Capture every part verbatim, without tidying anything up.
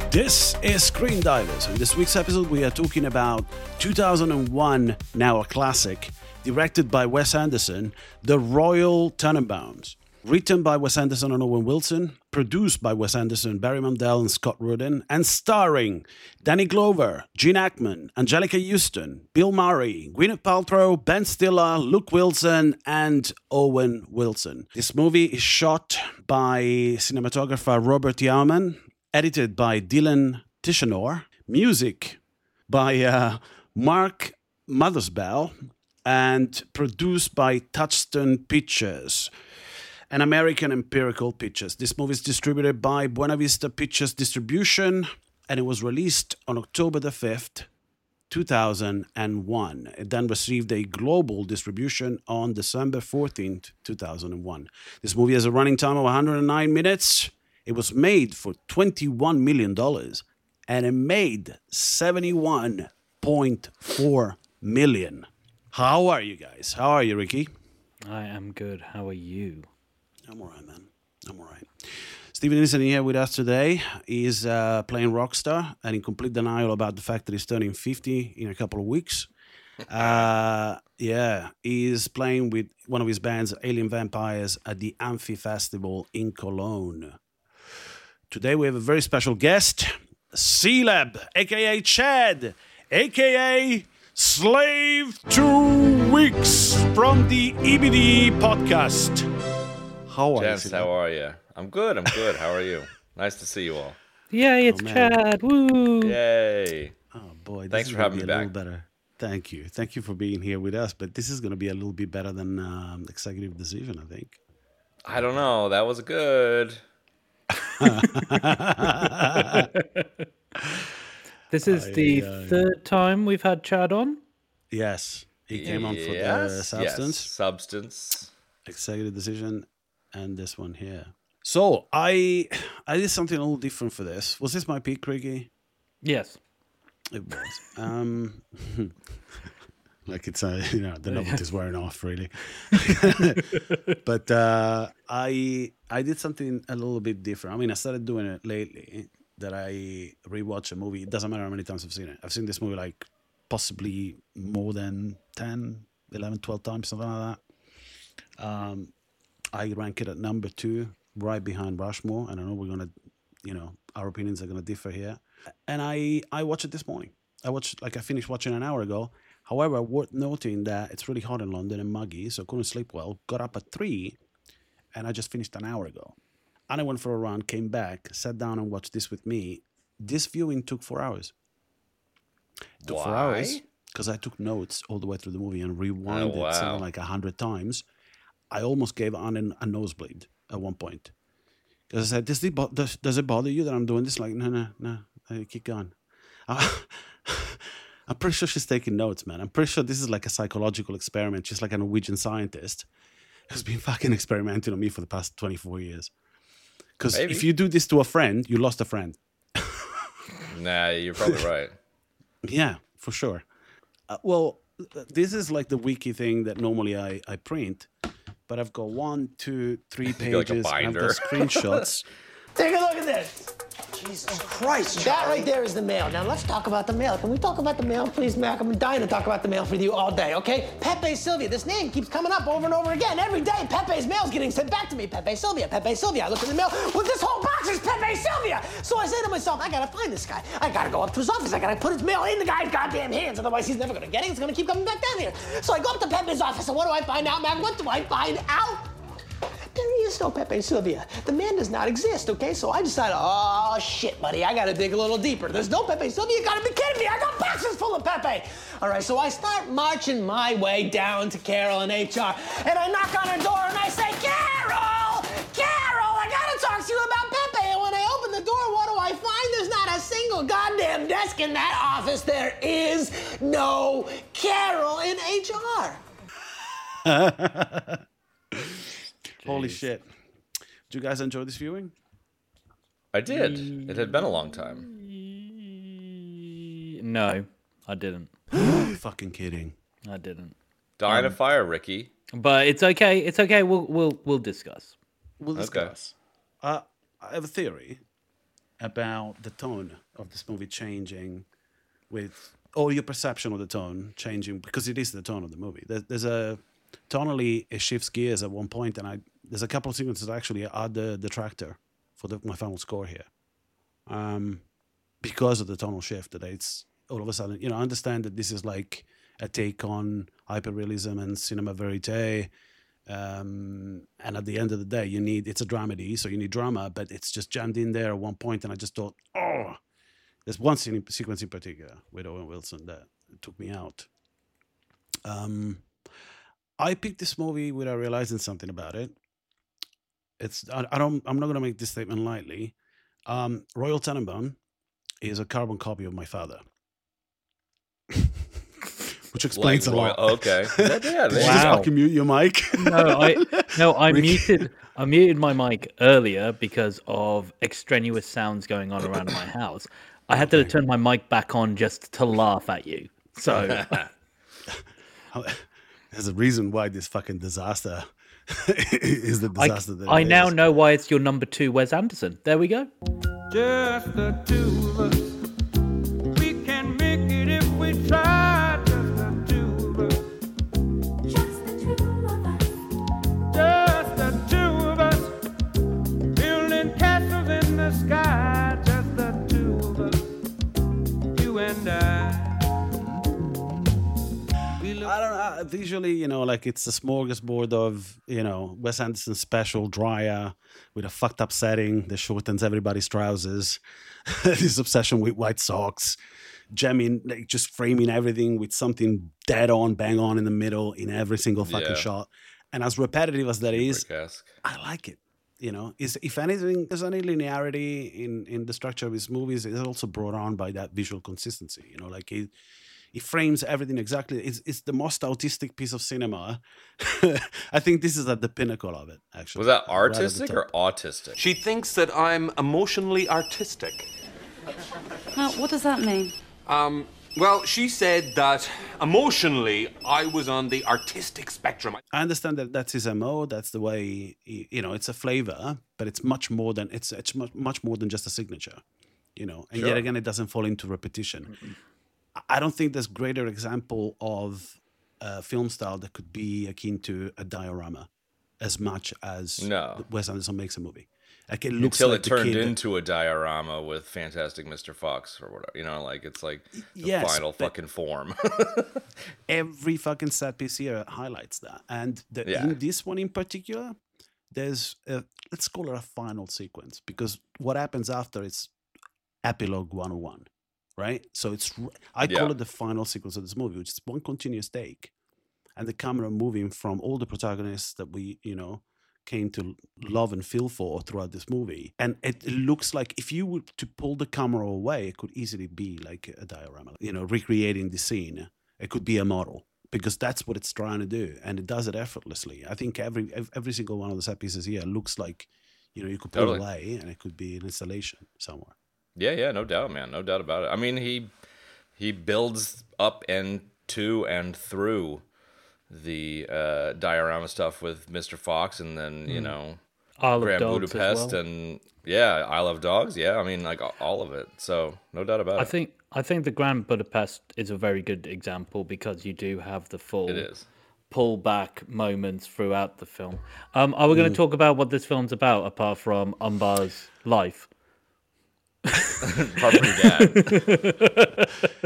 This is Screen Divers. In this week's episode, we are talking about two thousand one, now a classic, directed by Wes Anderson, The Royal Tenenbaums. Written by Wes Anderson and Owen Wilson, produced by Wes Anderson, Barry Mandel, and Scott Rudin, and starring Danny Glover, Gene Hackman, Angelica Houston, Bill Murray, Gwyneth Paltrow, Ben Stiller, Luke Wilson, and Owen Wilson. This movie is shot by cinematographer Robert Yeoman, edited by Dylan Tichenor, music by uh, Mark Mothersbaugh, and produced by Touchstone Pictures and American Empirical Pictures. This movie is distributed by Buena Vista Pictures Distribution, and it was released on October the fifth, two thousand one. It then received a global distribution on December fourteenth, two thousand one. This movie has a running time of one hundred nine minutes. It was made for twenty-one million dollars, and it made seventy-one point four million dollars. How are you guys? How are you, Ricky? I am good. How are you? I'm all right, man. I'm all right. Stephen isn't here with us today. He's uh, playing Rockstar and in complete denial about the fact that he's turning fifty in a couple of weeks. Uh, yeah, he's playing with one of his bands, Alien Vampires, at the Amphi Festival in Cologne. Today we have a very special guest, C-Lab, a k a. Chad, a k a. Slave Two Weeks from the E B D podcast. How are Jens, you? how are you? I'm good, I'm good. How are you? Nice to see you all. Yay, it's Oh, man. Chad. Woo! Yay. Oh, boy. This Thanks is for gonna having be me a back. little better. Thank you. Thank you for being here with us. But this is going to be a little bit better than um, Executive Decision, I think. I don't know. That was good. This is Aye, the aye. third time we've had Chad on. Yes. He came on for the Yes, Substance, Yes, substance. Executive Decision, and this one here. So I I did something a little different for this. Was this my peak, Ricky? Yes. It was. Um, like it's uh, you know the novelty's wearing off really. But uh, I I did something a little bit different. I mean, I started doing it lately. That I rewatch a movie. It doesn't matter how many times I've seen it. I've seen this movie like possibly more than ten, eleven, twelve times, something like that. Um, I rank it at number two, right behind Rushmore. And I know we're gonna, you know, our opinions are gonna differ here. And I I watched it this morning. I watched like I finished watching an hour ago. However, worth noting that it's really hot in London and muggy, so I couldn't sleep well. Got up at three, and I just finished an hour ago. And I went for a run, came back, sat down and watched this with me. This viewing took four hours. It took Why? four hours because I took notes all the way through the movie and rewound Oh, wow. it something like a hundred times. I almost gave Anne a nosebleed at one point. Because I said, does it, bo- does, does it bother you that I'm doing this? Like, no, no, no, uh, keep going. Uh, I'm pretty sure she's taking notes, man. I'm pretty sure this is like a psychological experiment. She's like a Norwegian scientist who's been fucking experimenting on me for the past twenty-four years. Because Maybe. if you do this to a friend, you lost a friend. Nah, you're probably right. Yeah, for sure. Uh, well, th- this is like the wiki thing that normally I, I print, but I've got one, two, three You're like a pages. I've binder. got screenshots. Take a look at this. Jesus Christ, that right there is the mail. Now let's talk about the mail. Can we talk about the mail, please, Mac? I'm dying to talk about the mail with you all day, okay? Pepe Sylvia, this name keeps coming up over and over again. Every day, Pepe's mail's getting sent back to me. Pepe Sylvia, Pepe Sylvia. I look in the mail, well, this whole box is Pepe Sylvia. So I say to myself, I gotta find this guy. I gotta go up to his office. I gotta put his mail in the guy's goddamn hands. Otherwise, he's never gonna get it. It's gonna keep coming back down here. So I go up to Pepe's office, and what do I find out, Mac? What do I find out? There is no Pepe Sylvia. The man does not exist, okay? So I decided, oh, shit, buddy, I gotta dig a little deeper. There's no Pepe Sylvia. You gotta be kidding me. I got boxes full of Pepe. All right, so I start marching my way down to Carol in H R, and I knock on her door, and I say, Carol! Carol, I gotta talk to you about Pepe. And when I open the door, what do I find? There's not a single goddamn desk in that office. There is no Carol in H R. Holy shit. Did you guys enjoy this viewing? I did. It had been a long time. No, I didn't. You're fucking kidding. I didn't. Dying of fire, Ricky. But it's okay. It's okay. We'll we'll we'll discuss. We'll Okay. discuss. Uh, I have a theory. about the tone of this movie changing with, or your perception of the tone changing, because it is the tone of the movie. There, there's a, tonally, it shifts gears at one point, and I there's a couple of sequences that actually add the detractor for the, my final score here. Um, because of the tonal shift, that it's all of a sudden, you know, I understand that this is like a take on hyperrealism and cinema verite. Um, and at the end of the day, you need, it's a dramedy, so you need drama, but it's just jammed in there at one point, and I just thought, oh, there's one scene, sequence in particular with Owen Wilson that took me out. Um, I picked this movie without realizing something about it. It's I, I don't I'm not going to make this statement lightly. Um, Royal Tenenbaum is a carbon copy of my father. Which explains Like, a lot. okay. That- yeah, Did you they- just Wow. fucking mute your mic? No, I no, I Rick- muted I muted my mic earlier because of extraneous sounds going on around my house. I had to turn my mic back on just to laugh at you. So There's a reason why this fucking disaster is the I, disaster that I it now is. know why it's your number two Wes Anderson. There we go. Just the two of us. We can make it if we try. Just the two of us. Just the two of us. Just the two of us. Building castles in the sky. Just the two of us. You and I. We look I don't know. Visually, you know, like it's a smorgasbord of, you know, Wes Anderson special Dryer with a fucked up setting that shortens everybody's trousers. This obsession with white socks, jamming, like just framing everything with something dead on, bang on in the middle in every single fucking Yeah. shot. And as repetitive as that is, Rick-esque. I like it. You know, is if anything, there's any linearity in in the structure of his movies. It's also brought on by that visual consistency. You know, like it, it frames everything exactly. It's it's the most autistic piece of cinema. I think this is at the pinnacle of it. Actually, Was that Right at the artistic top. or autistic? She thinks that I'm emotionally artistic. Now, what does that mean? Um, well, she said that emotionally I was on the artistic spectrum. I understand that that's his M O. That's the way he, you know. It's a flavor, but it's much more than it's it's much much more than just a signature. You know, and yet Sure. again, it doesn't fall into repetition. I don't think there's greater example of a film style that could be akin to a diorama, as much as No. Wes Anderson makes a movie. Like it looks Until like it the turned kid- into a diorama with Fantastic Mister Fox or whatever. You know, like it's like the Yes, final but- fucking form. every fucking set piece here highlights that. And the, Yeah. in this one in particular, there's a, let's call it a final sequence, because what happens after is epilogue one oh one, right? So it's r- I call Yeah. it the final sequence of this movie, which is one continuous take, and the camera moving from all the protagonists that we you know came to love and feel for throughout this movie. And it looks like if you were to pull the camera away, it could easily be like a diorama, you know, recreating the scene. It could be a model, because that's what it's trying to do, and it does it effortlessly. I think every ev- every single one of the set pieces here looks like, you know, you could pull Totally. away and it could be an installation somewhere. Yeah, yeah, no doubt, man, no doubt about it. I mean, he he builds up and to and through the uh, diorama stuff with Mister Fox, and then you know Isle of Grand Dogs as Budapest, well. and yeah, Isle of Dogs. Yeah, I mean, like all of it. So no doubt about I it. think I think the Grand Budapest is a very good example because you do have the full It is. pull back moments throughout the film. Um, are we going to talk about what this film's about apart from Umbar's life? Apart from your dad.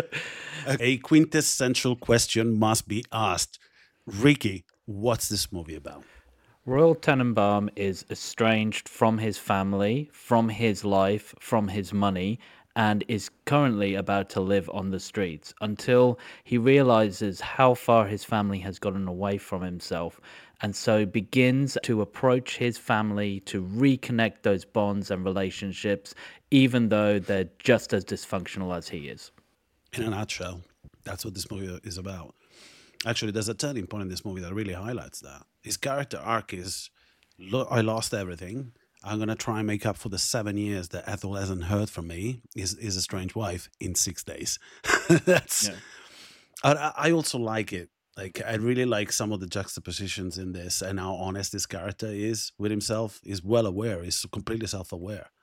A quintessential question must be asked. Ricky, what's this movie about? Royal Tenenbaum is estranged from his family, from his life, from his money, and is currently about to live on the streets until he realizes how far his family has gotten away from himself, and so begins to approach his family to reconnect those bonds and relationships, even though they're just as dysfunctional as he is. In a nutshell, that's what this movie is about. Actually, there's a turning point in this movie that really highlights that. His character arc is, "Look, I lost everything. I'm going to try and make up for the seven years that Ethel hasn't heard from me, his, his estranged wife, in six days. That's. Yeah. I, I also like it. Like, I really like some of the juxtapositions in this and how honest this character is with himself. He's well aware. He's completely self-aware.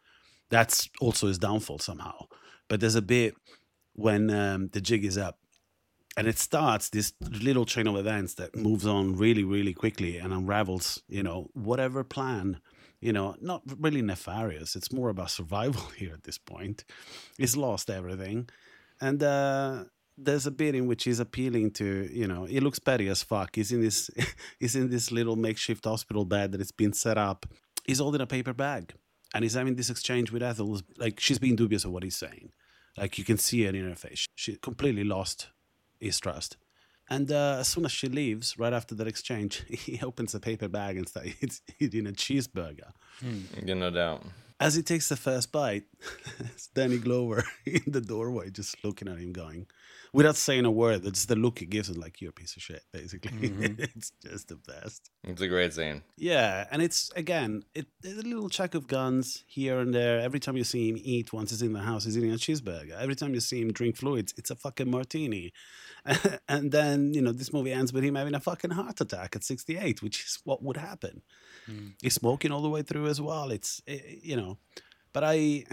That's also his downfall somehow. But there's a bit when um, the jig is up, and it starts this little chain of events that moves on really, really quickly and unravels, you know, whatever plan, you know, not really nefarious. It's more about survival here at this point. He's lost everything. And uh, there's a bit in which he's appealing to, you know, he looks petty as fuck. He's in this, he's in this little makeshift hospital bed that has been set up. He's holding a paper bag, and he's having this exchange with Ethel. Like, she's being dubious of what he's saying. Like, you can see it in her face. She completely lost his trust. And uh, as soon as she leaves, right after that exchange, he opens a paper bag and starts eating a cheeseburger. Mm. Yeah, no doubt. As he takes the first bite, it's Danny Glover in the doorway just looking at him going, without saying a word, it's the look he gives him, like, you're a piece of shit, basically. Mm-hmm. It's just the best. It's a great scene. Yeah, and it's, again, it, it's a little check of guns here and there. Every time you see him eat, once he's in the house, he's eating a cheeseburger. Every time you see him drink fluids, it's a fucking martini. And then, you know, this movie ends with him having a fucking heart attack at sixty-eight, which is what would happen. Mm. He's smoking all the way through as well. It's, it, you know, but I,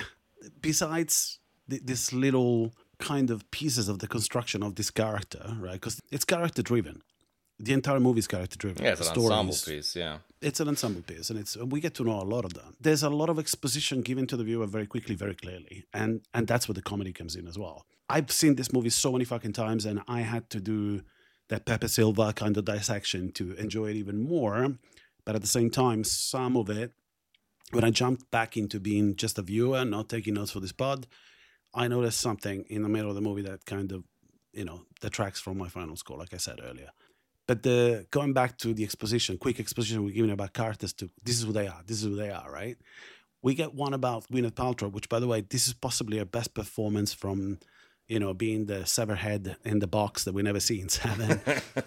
besides th- this little kind of pieces of the construction of this character, right? Because it's character driven. The entire movie is character driven. Yeah, it's an Stories, ensemble piece, yeah. It's an ensemble piece, and it's we get to know a lot of them. There's a lot of exposition given to the viewer very quickly, very clearly, and and that's where the comedy comes in as well. I've seen this movie so many fucking times, and I had to do that Pepe Silva kind of dissection to enjoy it even more. But at the same time, some of it, when I jumped back into being just a viewer, not taking notes for this pod, I noticed something in the middle of the movie that kind of, you know, detracts from my final score, like I said earlier. But the going back to the exposition, quick exposition we're giving about characters, to this is who they are, this is who they are, right? We get one about Gwyneth Paltrow, which, by the way, this is possibly her best performance from, you know, being the severed head in the box that we never see in Seven,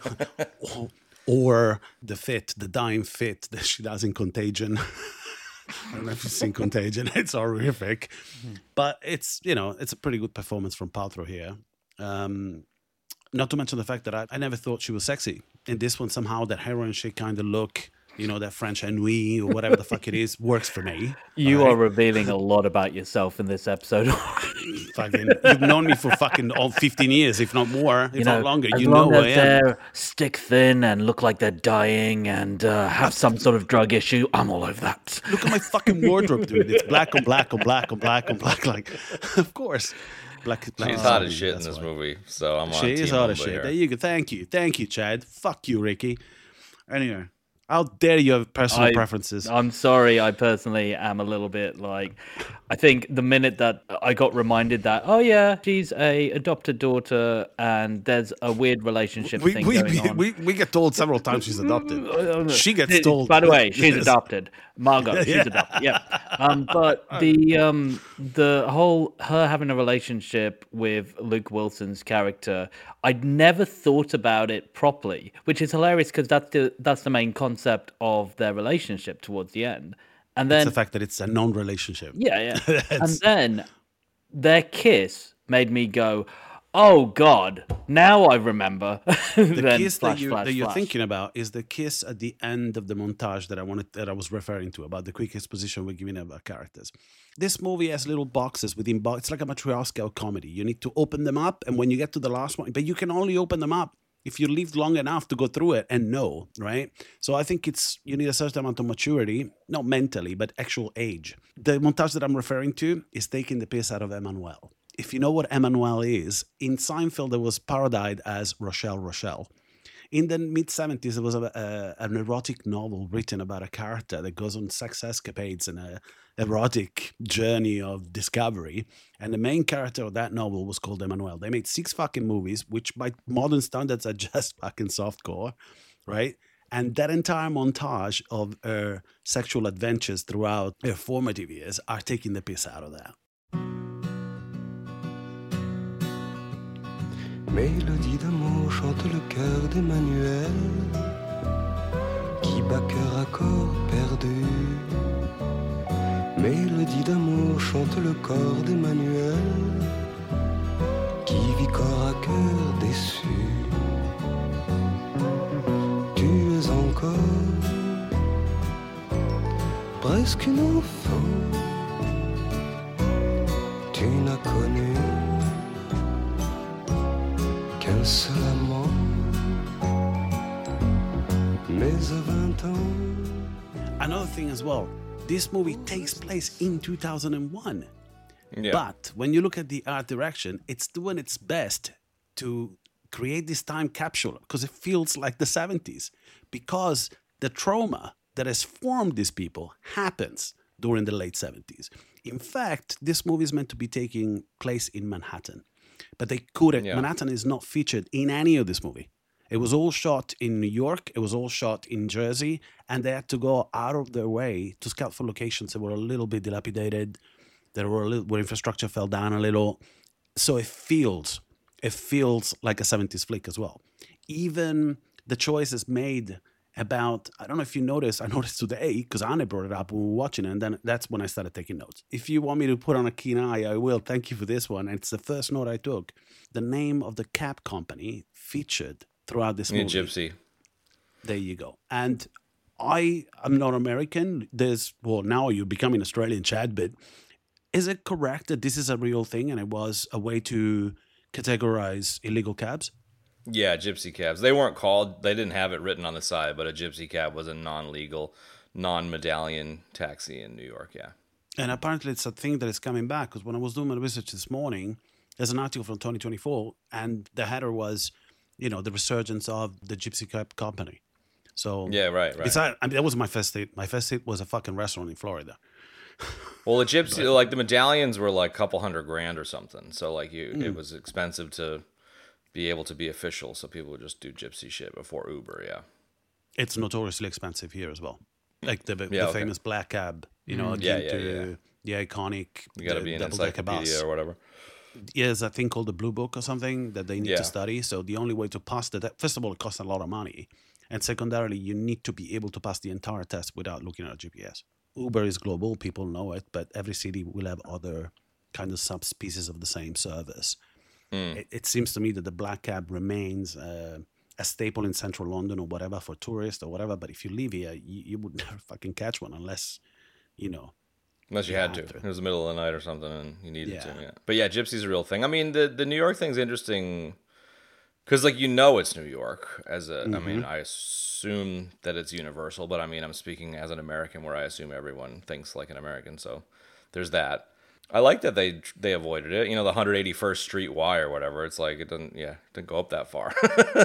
or, or the fit, the dying fit that she does in Contagion. I don't know if you've seen Contagion. It's horrific. Mm-hmm. But it's, you know, it's a pretty good performance from Paltrow here. Um, not to mention the fact that I, I never thought she was sexy. In this one, somehow that heroin chic kind of look, you know, that French ennui or whatever the fuck it is, works for me. You right? are revealing a lot about yourself in this episode. Fucking, you've known me for fucking all fifteen years, if not more, if you know, not longer. As You long know as who I am. they're stick thin and look like they're dying and uh, have some sort of drug issue, I'm all over that. Look at my fucking wardrobe, dude. It's black on black on black on black on black. Like, of course. Black, black She's is hot on as me, shit in that's this why. movie, so I'm on She Team is hot as Humble shit. here. There you go. Thank you. Thank you, Chad. Fuck you, Ricky. Anyway, how dare you have personal I- preferences? I'm sorry, I personally am a little bit like, I think the minute that I got reminded that, oh yeah, she's a adopted daughter and there's a weird relationship we, thing we, going we, on. we, we get told several times she's adopted. She gets Th- told. By the way, she's Yes. adopted. Margot, she's Yeah. adopted. Yeah. Um, but the um, the whole her having a relationship with Luke Wilson's character, I'd never thought about it properly, which is hilarious because that's the that's the main concept of their relationship towards the end. And It's then the fact that it's a non-relationship. yeah, yeah. and That's- then their kiss made me go, "Oh God!" Now I remember. The Then kiss flash, that, you, flash, that you're flash. thinking about is the kiss at the end of the montage that I wanted that I was referring to about the quick exposition we're giving about characters. This movie has little boxes within box. It's like a Matryoshka comedy. You need to open them up, and when you get to the last one, but you can only open them up if you lived long enough to go through it and know, right? So I think it's you need a certain amount of maturity, not mentally, but actual age. The montage that I'm referring to is taking the piss out of Emmanuel. If you know what Emmanuel is, in Seinfeld, it was parodied as Rochelle Rochelle. In the mid-seventies, there was a, a, an erotic novel written about a character that goes on sex escapades and a erotic journey of discovery. And the main character of that novel was called Emmanuel. They made six fucking movies, which by modern standards are just fucking softcore, right? And that entire montage of her sexual adventures throughout her formative years are taking the piss out of that. Mélodie d'amour chante le cœur d'Emmanuel qui bat cœur à corps perdu. Mélodie d'amour chante le corps d'Emmanuel qui vit corps à cœur déçu. Tu es encore presque une enfant tu n'as connu qu'un seul amant. Mais à vingt ans. Another thing as well, this movie takes place in two thousand one. Yeah. But when you look at the art direction, it's doing its best to create this time capsule because it feels like the seventies. Because the trauma that has formed these people happens during the late seventies. In fact, this movie is meant to be taking place in Manhattan. But they couldn't. Yeah. Manhattan is not featured in any of this movie. It was all shot in New York. It was all shot in Jersey. And they had to go out of their way to scout for locations that were a little bit dilapidated, that were a little, where infrastructure fell down a little. So it feels, it feels like a seventies flick as well. Even the choices made about, I don't know if you noticed, I noticed today, because Anne brought it up when we were watching it, and then that's when I started taking notes. If you want me to put on a keen eye, I will. Thank you for this one. And it's the first note I took. The name of the cab company featured throughout this Yeah, movie. Gypsy. There you go. And I am not American. There's, well, now you're becoming Australian, Chad, but is it correct that this is a real thing and it was a way to categorize illegal cabs? Yeah, gypsy cabs. They weren't called, they didn't have it written on the side, but a gypsy cab was a non-legal, non-medallion taxi in New York, yeah. And apparently it's a thing that is coming back, because when I was doing my research this morning, there's an article from twenty twenty-four, and the header was, you know, the resurgence of the gypsy cab company. So Yeah, right, right. It's, I mean, that was my first hit. My first hit was a fucking restaurant in Florida. Well, the gypsy, like the medallions were like a couple hundred grand or something. So like you, Mm. it was expensive to be able to be official. So people would just do gypsy shit before Uber, yeah. It's notoriously expensive here as well. Like the, the Yeah, okay. famous black cab, you know, Yeah, akin yeah, to the iconic You got to the be an double-decker bus. encyclopedia or whatever. Yeah, there's a thing called the Blue Book or something that they need Yeah. to study. So the only way to pass the test, first of all, it costs a lot of money. And secondarily, you need to be able to pass the entire test without looking at a G P S. Uber is global, people know it, but every city will have other kind of subspecies of the same service. Mm. It, it seems to me that the black cab remains uh, a staple in central London or whatever for tourists or whatever. But if you live here, you, you would never fucking catch one unless, you know. Unless you You had to. had to. It was the middle of the night or something and you needed Yeah. to, yeah. But yeah, gypsy's a real thing. I mean, the, the New York thing's interesting because, like, you know it's New York. As a, I mean, I assume that it's universal, but I mean, I'm speaking as an American where I assume everyone thinks like an American. So there's that. I like that they they avoided it. You know, the one eighty-first Street Y or whatever. It's like it doesn't, yeah, it didn't go up that far.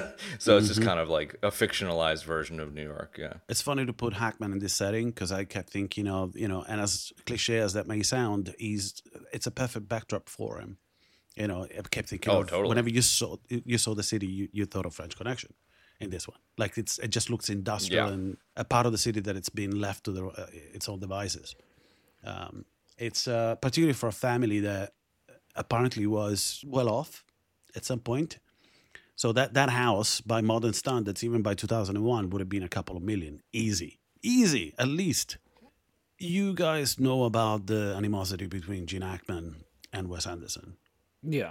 So it's just kind of like a fictionalized version of New York. Yeah. It's funny to put Hackman in this setting because I kept thinking of, you know, and as cliche as that may sound, he's it's a perfect backdrop for him. You know, I kept thinking Oh, of totally. whenever you saw you saw the city, you, you thought of French Connection in this one. Like it's it just looks industrial Yeah. and a part of the city that it's been left to the, uh, its own devices. Um, it's uh, particularly for a family that apparently was well off at some point. So that, that house, by modern standards, even by two thousand one, would have been a couple of million. Easy. Easy, at least. You guys know about the animosity between Gene Hackman and Wes Anderson. Yeah.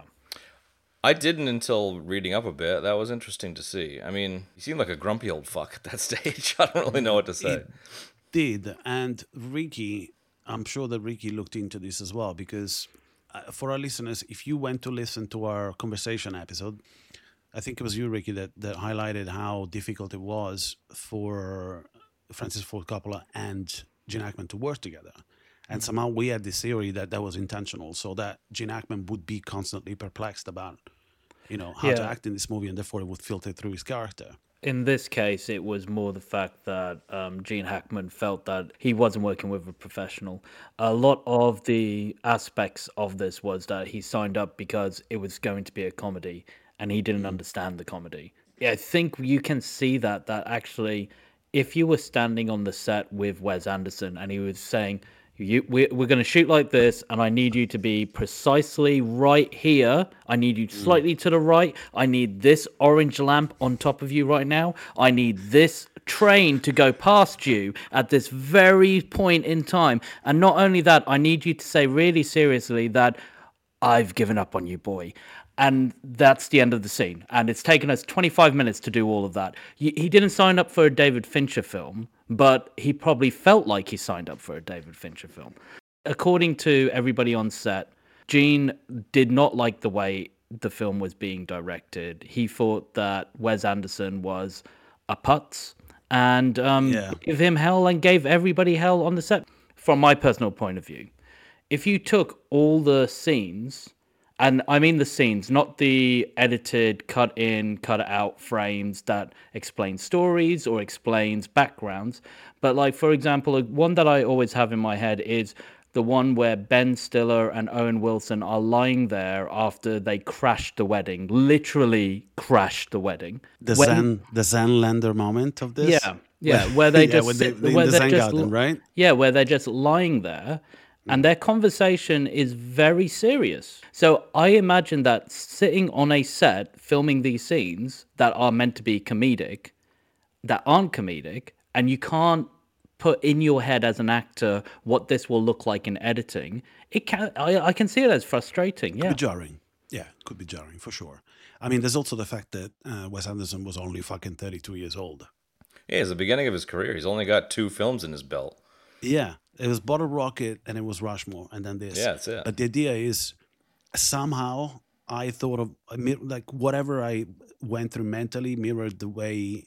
I didn't until reading up a bit. That was interesting to see. I mean, he seemed like a grumpy old fuck at that stage. I don't really know what to say. It did. And Ricky, I'm sure that Ricky looked into this as well, because uh, for our listeners, if you went to listen to our conversation episode, I think it was you, Ricky, that, that highlighted how difficult it was for Francis Ford Coppola and Gene Hackman to work together. And somehow we had this theory that that was intentional, so that Gene Hackman would be constantly perplexed about, you know, how to Yeah. act in this movie, and therefore it would filter through his character. In this case, it was more the fact that um, Gene Hackman felt that he wasn't working with a professional. A lot of the aspects of this was that he signed up because it was going to be a comedy, and he didn't understand the comedy. Yeah, I think you can see that, that actually, if you were standing on the set with Wes Anderson and he was saying, You, we're, we're going to shoot like this, and I need you to be precisely right here. I need you slightly to the right. I need this orange lamp on top of you right now. I need this train to go past you at this very point in time. And not only that, I need you to say really seriously that I've given up on you, boy. And that's the end of the scene. And it's taken us twenty-five minutes to do all of that. He he didn't sign up for a David Fincher film, but he probably felt like he signed up for a David Fincher film. According to everybody on set, Gene did not like the way the film was being directed. He thought that Wes Anderson was a putz and um, Yeah. gave him hell and gave everybody hell on the set. From my personal point of view, if you took all the scenes, and I mean the scenes, not the edited, cut in, cut out frames that explain stories or explains backgrounds, but like, for example, one that I always have in my head is the one where Ben Stiller and Owen Wilson are lying there after they crashed the wedding, literally crashed the wedding. The When- Zen, the Zen lander moment of this. Yeah, yeah, where they yeah, just when they, sit- in where the they're Zen just garden, l- right? Yeah, where they're just lying there, and their conversation is very serious. So I imagine that sitting on a set filming these scenes that are meant to be comedic, that aren't comedic, and you can't put in your head as an actor what this will look like in editing. It can I, I can see it as frustrating. Yeah, Could be jarring. Yeah, could be jarring for sure. I mean, there's also the fact that uh, Wes Anderson was only fucking thirty-two years old. Yeah, it's the beginning of his career. He's only got two films in his belt. Yeah, it was Bottle Rocket and it was Rushmore, and then this. Yeah, that's it. But the idea is somehow I thought of I mir- like whatever I went through mentally mirrored the way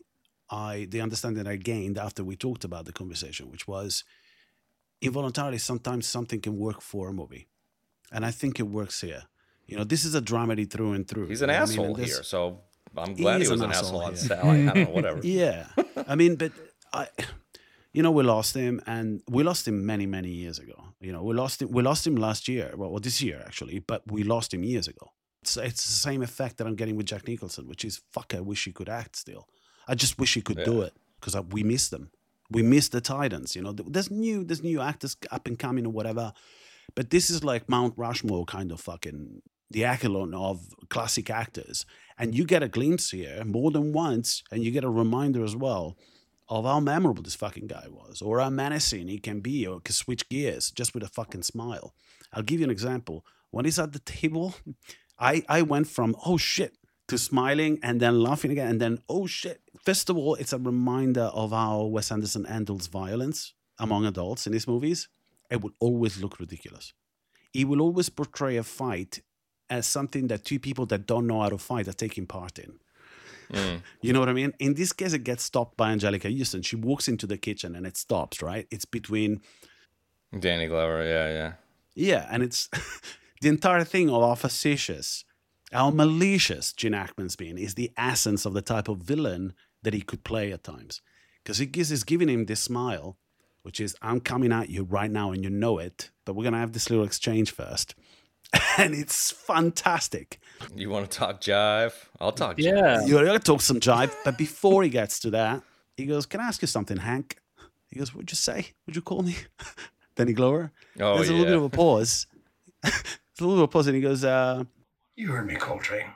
I the understanding I gained after we talked about the conversation, which was involuntarily sometimes something can work for a movie, and I think it works here. You know, this is a dramedy through and through. He's an you know what I mean? asshole And this- here, so I'm glad he, is was an an asshole, asshole on here. set. I, I don't know, whatever. Yeah, I mean, but I, you know, we lost him, and we lost him many, many years ago. You know, we lost him. We lost him last year, well, well this year actually, but we lost him years ago. It's it's the same effect that I'm getting with Jack Nicholson, which is fuck. I wish he could act still. I just wish he could do Yeah. it because we miss them. We miss the Titans. You know, there's new there's new actors up and coming or whatever, but this is like Mount Rushmore kind of fucking the echelon of classic actors, and you get a glimpse here more than once, and you get a reminder as well of how memorable this fucking guy was, or how menacing he can be, or can switch gears just with a fucking smile. I'll give you an example. When he's at the table, I, I went from, oh shit, to smiling and then laughing again, and then, oh shit. First of all, it's a reminder of how Wes Anderson handles violence among adults in his movies. It will always look ridiculous. He will always portray a fight as something that two people that don't know how to fight are taking part in. Mm. You know what I mean? In this case, it gets stopped by Angelica Houston. She walks into the kitchen and it stops, right? It's between, Danny Glover, yeah, yeah. yeah, and it's the entire thing of how facetious, how malicious Gene Hackman's been is the essence of the type of villain that he could play at times. Because he gives, he's giving him this smile, which is, I'm coming at you right now and you know it, but we're going to have this little exchange first. And it's fantastic. You want to talk jive? I'll talk jive. yeah. You're going to talk some jive, but before he gets to that, he goes, can I ask you something, Hank? He goes, what'd you say? What'd you call me? Danny Glover. Oh, There's a yeah. little bit of a pause. There's a little bit of a pause, and he goes, uh, You heard me, Coltrane.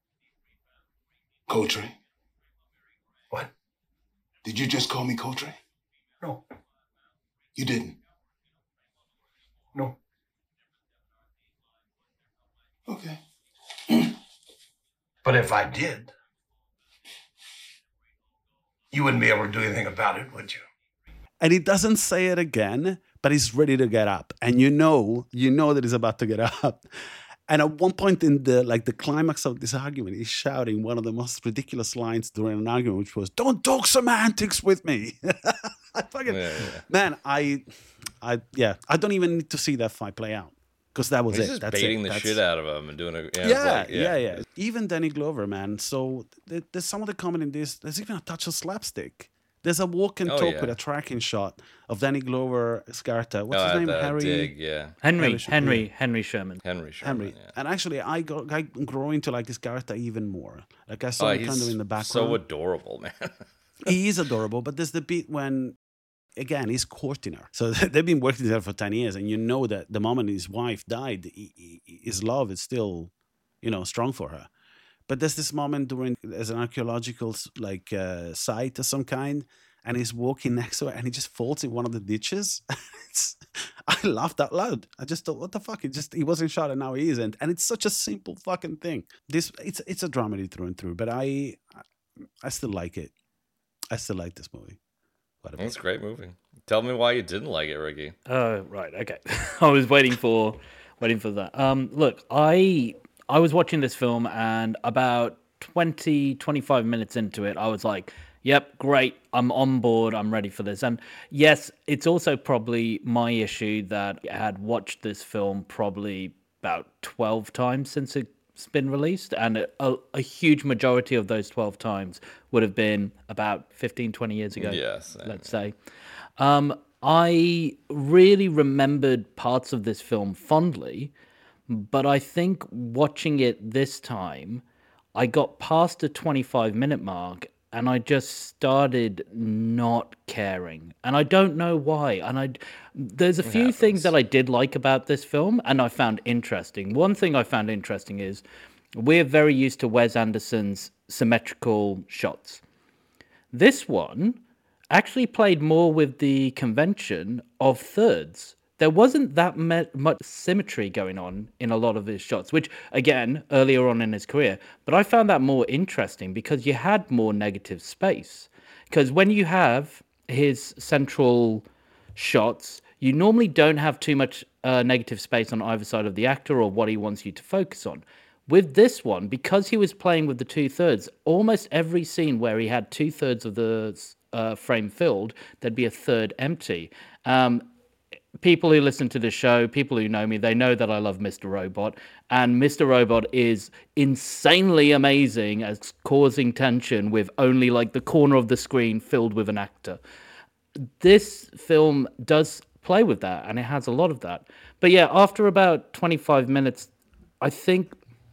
Coltrane? What? Did you just call me Coltrane? No. You didn't? No. Okay. But if I did, you wouldn't be able to do anything about it, would you? and he doesn't say it again, but he's ready to get up. And you know, you know that he's about to get up. And at one point in the like the climax of this argument, he's shouting one of the most ridiculous lines during an argument, which was, "Don't talk semantics with me." I fucking, Yeah, yeah. man, I, I, yeah, I don't even need to see that fight play out because that was He's it. just That's baiting it. the That's- shit out of him and doing a yeah, it's Yeah, like, yeah, yeah, Even Danny Glover, man. So th- there's some of the comedy in this. There's even a touch of slapstick. There's a walk and Oh, talk yeah. with a tracking shot of Danny Glover, Scarta. What's Oh, his at name? the Harry. dig, yeah. Henry, Henry Sherman, Henry, yeah. Henry Sherman. Henry Sherman, Henry. yeah. And actually, I go, I grow into like this character even more. Like I saw Oh, him kind of he's in the background. so adorable, man. He is adorable, but there's the bit when, again, he's courting her. So they've been working together for ten years, and you know that the moment his wife died, he, he, his love is still, you know, strong for her. But there's this moment during, there's an archaeological like uh, site of some kind, and he's walking next to her, and he just falls in one of the ditches. it's, I laughed out loud. I just thought, what the fuck? He just he wasn't shot, and now he isn't. And it's such a simple fucking thing. This it's it's a dramedy through and through, but I I still like it. I still like this movie. What about It's a great movie. Tell me why you didn't like it, Ricky. Oh, right. Okay. I was waiting for waiting for that. Um, look, I I was watching this film, and about twenty, twenty-five minutes into it, I was like, yep, great, I'm on board, I'm ready for this. And yes, it's also probably my issue that I had watched this film probably about twelve times since it's been released, and a, a huge majority of those twelve times would have been about fifteen, twenty years ago, Yes, let's say. Um, I really remembered parts of this film fondly, but I think watching it this time, I got past the twenty-five minute mark and I just started not caring. And I don't know why. And I there's a few happens. things that I did like about this film and I found interesting. One thing I found interesting is we're very used to Wes Anderson's symmetrical shots. This one actually played more with the convention of thirds. There wasn't that me- much symmetry going on in a lot of his shots, which, again, earlier on in his career. But I found that more interesting because you had more negative space. Because when you have his central shots, you normally don't have too much uh, negative space on either side of the actor or what he wants you to focus on. With this one, because he was playing with the two-thirds, almost every scene where he had two-thirds of the uh, frame filled, there'd be a third empty. Um, people who listen to the show, people who know me, they know that I love Mister Robot. And Mister Robot is insanely amazing at causing tension with only like the corner of the screen filled with an actor. This film does play with that, and it has a lot of that. But yeah, after about twenty-five minutes, I think...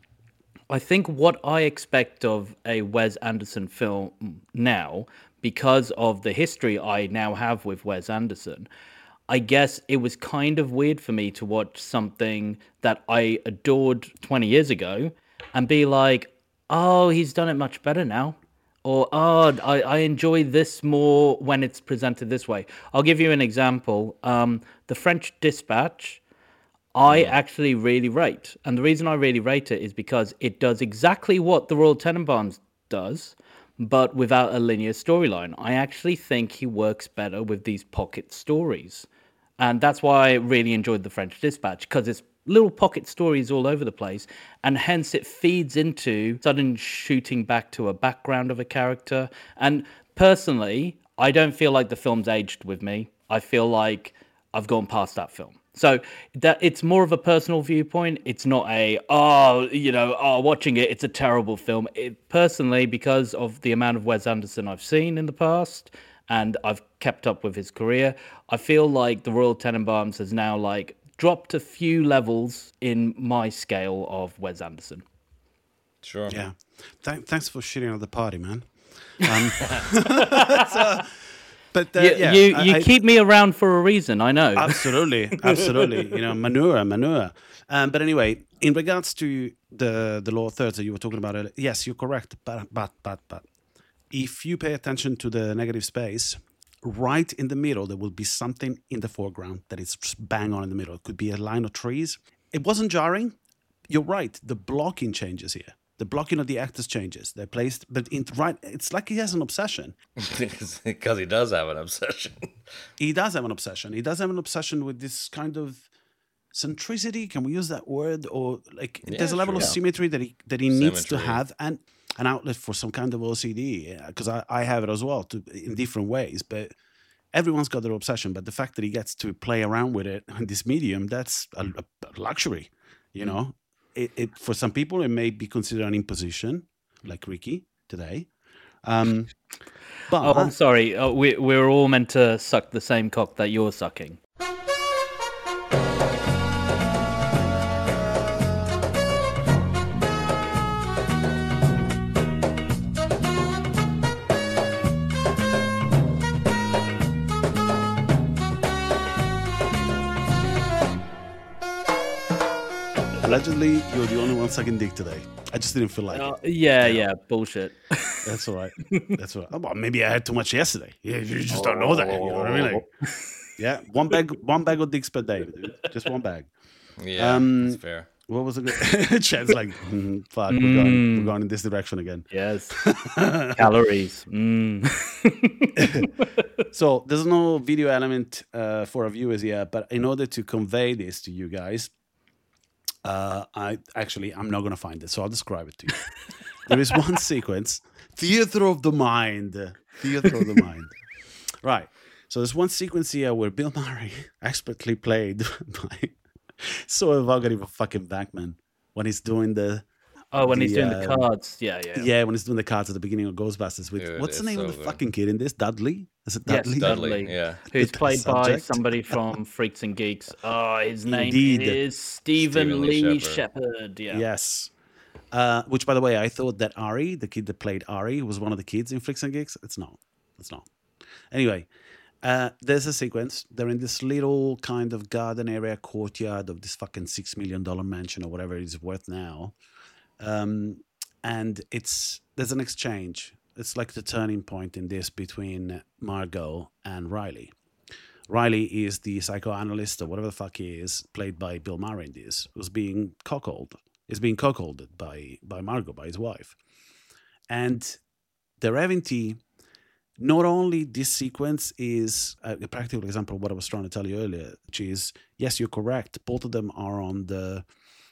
I think what I expect of a Wes Anderson film now, because of the history I now have with Wes Anderson, I guess it was kind of weird for me to watch something that I adored twenty years ago and be like, oh, he's done it much better now. Or, oh, I, I enjoy this more when it's presented this way. I'll give you an example. Um, the French Dispatch, I actually really rate. And the reason I really rate it is because it does exactly what The Royal Tenenbaums does, but without a linear storyline. I actually think he works better with these pocket stories. And that's why I really enjoyed The French Dispatch, because it's little pocket stories all over the place, and hence it feeds into sudden shooting back to a background of a character. And personally, I don't feel like the film's aged with me. I feel like I've gone past that film. So that it's more of a personal viewpoint. It's not a, oh, you know, oh, watching it, it's a terrible film. It, personally, because of the amount of Wes Anderson I've seen in the past, and I've kept up with his career, I feel like The Royal Tenenbaums has now like dropped a few levels in my scale of Wes Anderson. Sure. Yeah. Th- thanks for shitting on the party, man. Um, so, But uh, you yeah, you, you I, keep me around for a reason, I know. Absolutely, absolutely. You know, manure, manure. Um, but anyway, in regards to the the lower thirds that you were talking about earlier, yes, you're correct. But but but but if you pay attention to the negative space, right in the middle, there will be something in the foreground that is just bang on in the middle. It could be a line of trees. It wasn't jarring. You're right. The blocking changes here. The blocking of the actors changes. They're placed, but in right, it's like he has an obsession. Because he does have an obsession. He does have an obsession. He does have an obsession with this kind of centricity. Can we use that word? Or like, Yeah, there's a level sure. of symmetry that he that he needs to Symmetry. have, and an outlet for some kind of O C D. Because I, I have it as well, to in different ways. But everyone's got their obsession. But the fact that he gets to play around with it in this medium, that's a, a luxury. You know. It, it, for some people, it may be considered an imposition, like Ricky today. Um, but Oh, I'm sorry. Uh, we, we're all meant to suck the same cock that you're sucking. allegedly, you're the only one sucking dick today. I just didn't feel like Uh, it. yeah, yeah, bullshit. That's all right. That's all right. Oh, well, maybe I had too much yesterday. Yeah, you just don't know that. You know what I mean? Like, yeah, one bag, one bag of dicks per day, dude. Just one bag. Yeah, Um, that's fair. What was it? Chad's like, mm, fuck, we're, going, we're going in this direction again. Yes. Calories. Mm. So there's no video element uh, for our viewers yet, but in order to convey this to you guys, Uh, I actually, I'm not going to find it, so I'll describe it to you. There is one sequence, theater of the mind, theater of the mind. Right. So there's one sequence here where Bill Murray, expertly played by so evocative of fucking Backman, when he's doing the. Oh, when the, he's doing uh, the cards. Yeah, yeah. Yeah, when he's doing the cards at the beginning of Ghostbusters. With Dude, what's the it's name so of the good. fucking kid in this? Dudley? Is it Yes, Dudley? Dudley, Dudley, yeah. who's The played by subject. somebody from Freaks and Geeks. Oh, his name Indeed. is Stephen, Stephen Lee, Lee Shepherd. Yeah. Yes. Uh, which, by the way, I thought that Ari, the kid that played Ari, was one of the kids in Freaks and Geeks. It's not. It's not. Anyway, uh, there's a sequence. They're in this little kind of garden area courtyard of this fucking six million dollar mansion or whatever it is worth now. Um, and it's there's an exchange. It's like the turning point in this between Margot and Riley. Riley is the psychoanalyst or whatever the fuck he is, played by Bill Murray in this, who's being cuckolded. Is being cuckolded by, by Margot, by his wife. And they're having tea. Not only this sequence is a, a practical example of what I was trying to tell you earlier, which is, yes, you're correct. Both of them are on the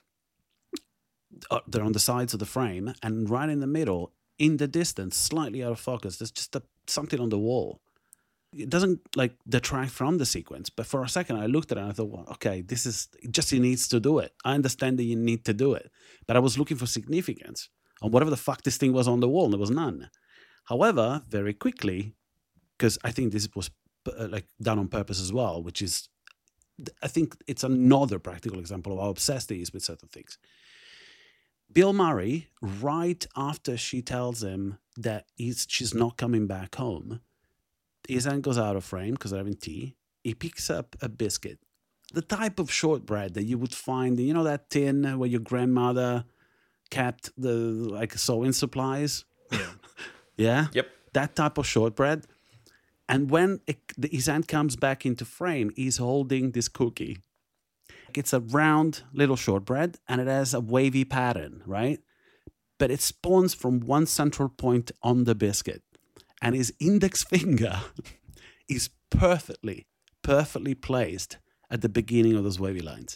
uh, they're on the sides of the frame, and right in the middle, in the distance, slightly out of focus, there's just a, something on the wall. It doesn't like detract from the sequence, but for a second I looked at it and I thought, well, okay, this is just he needs to do it. I understand that you need to do it, but I was looking for significance on whatever the fuck this thing was on the wall, and there was none. However, very quickly, because I think this was uh, like done on purpose as well, which is, I think it's another practical example of how obsessed he is with certain things. Bill Murray, right after she tells him that he's, she's not coming back home, his hand goes out of frame because they're having tea. He picks up a biscuit, the type of shortbread that you would find, you know, that tin where your grandmother kept the like sewing supplies. Yeah, yeah. Yep. That type of shortbread. And when it, the, his hand comes back into frame, he's holding this cookie. It's a round little shortbread, and it has a wavy pattern, right? But it spawns from one central point on the biscuit. And his index finger is perfectly, perfectly placed at the beginning of those wavy lines.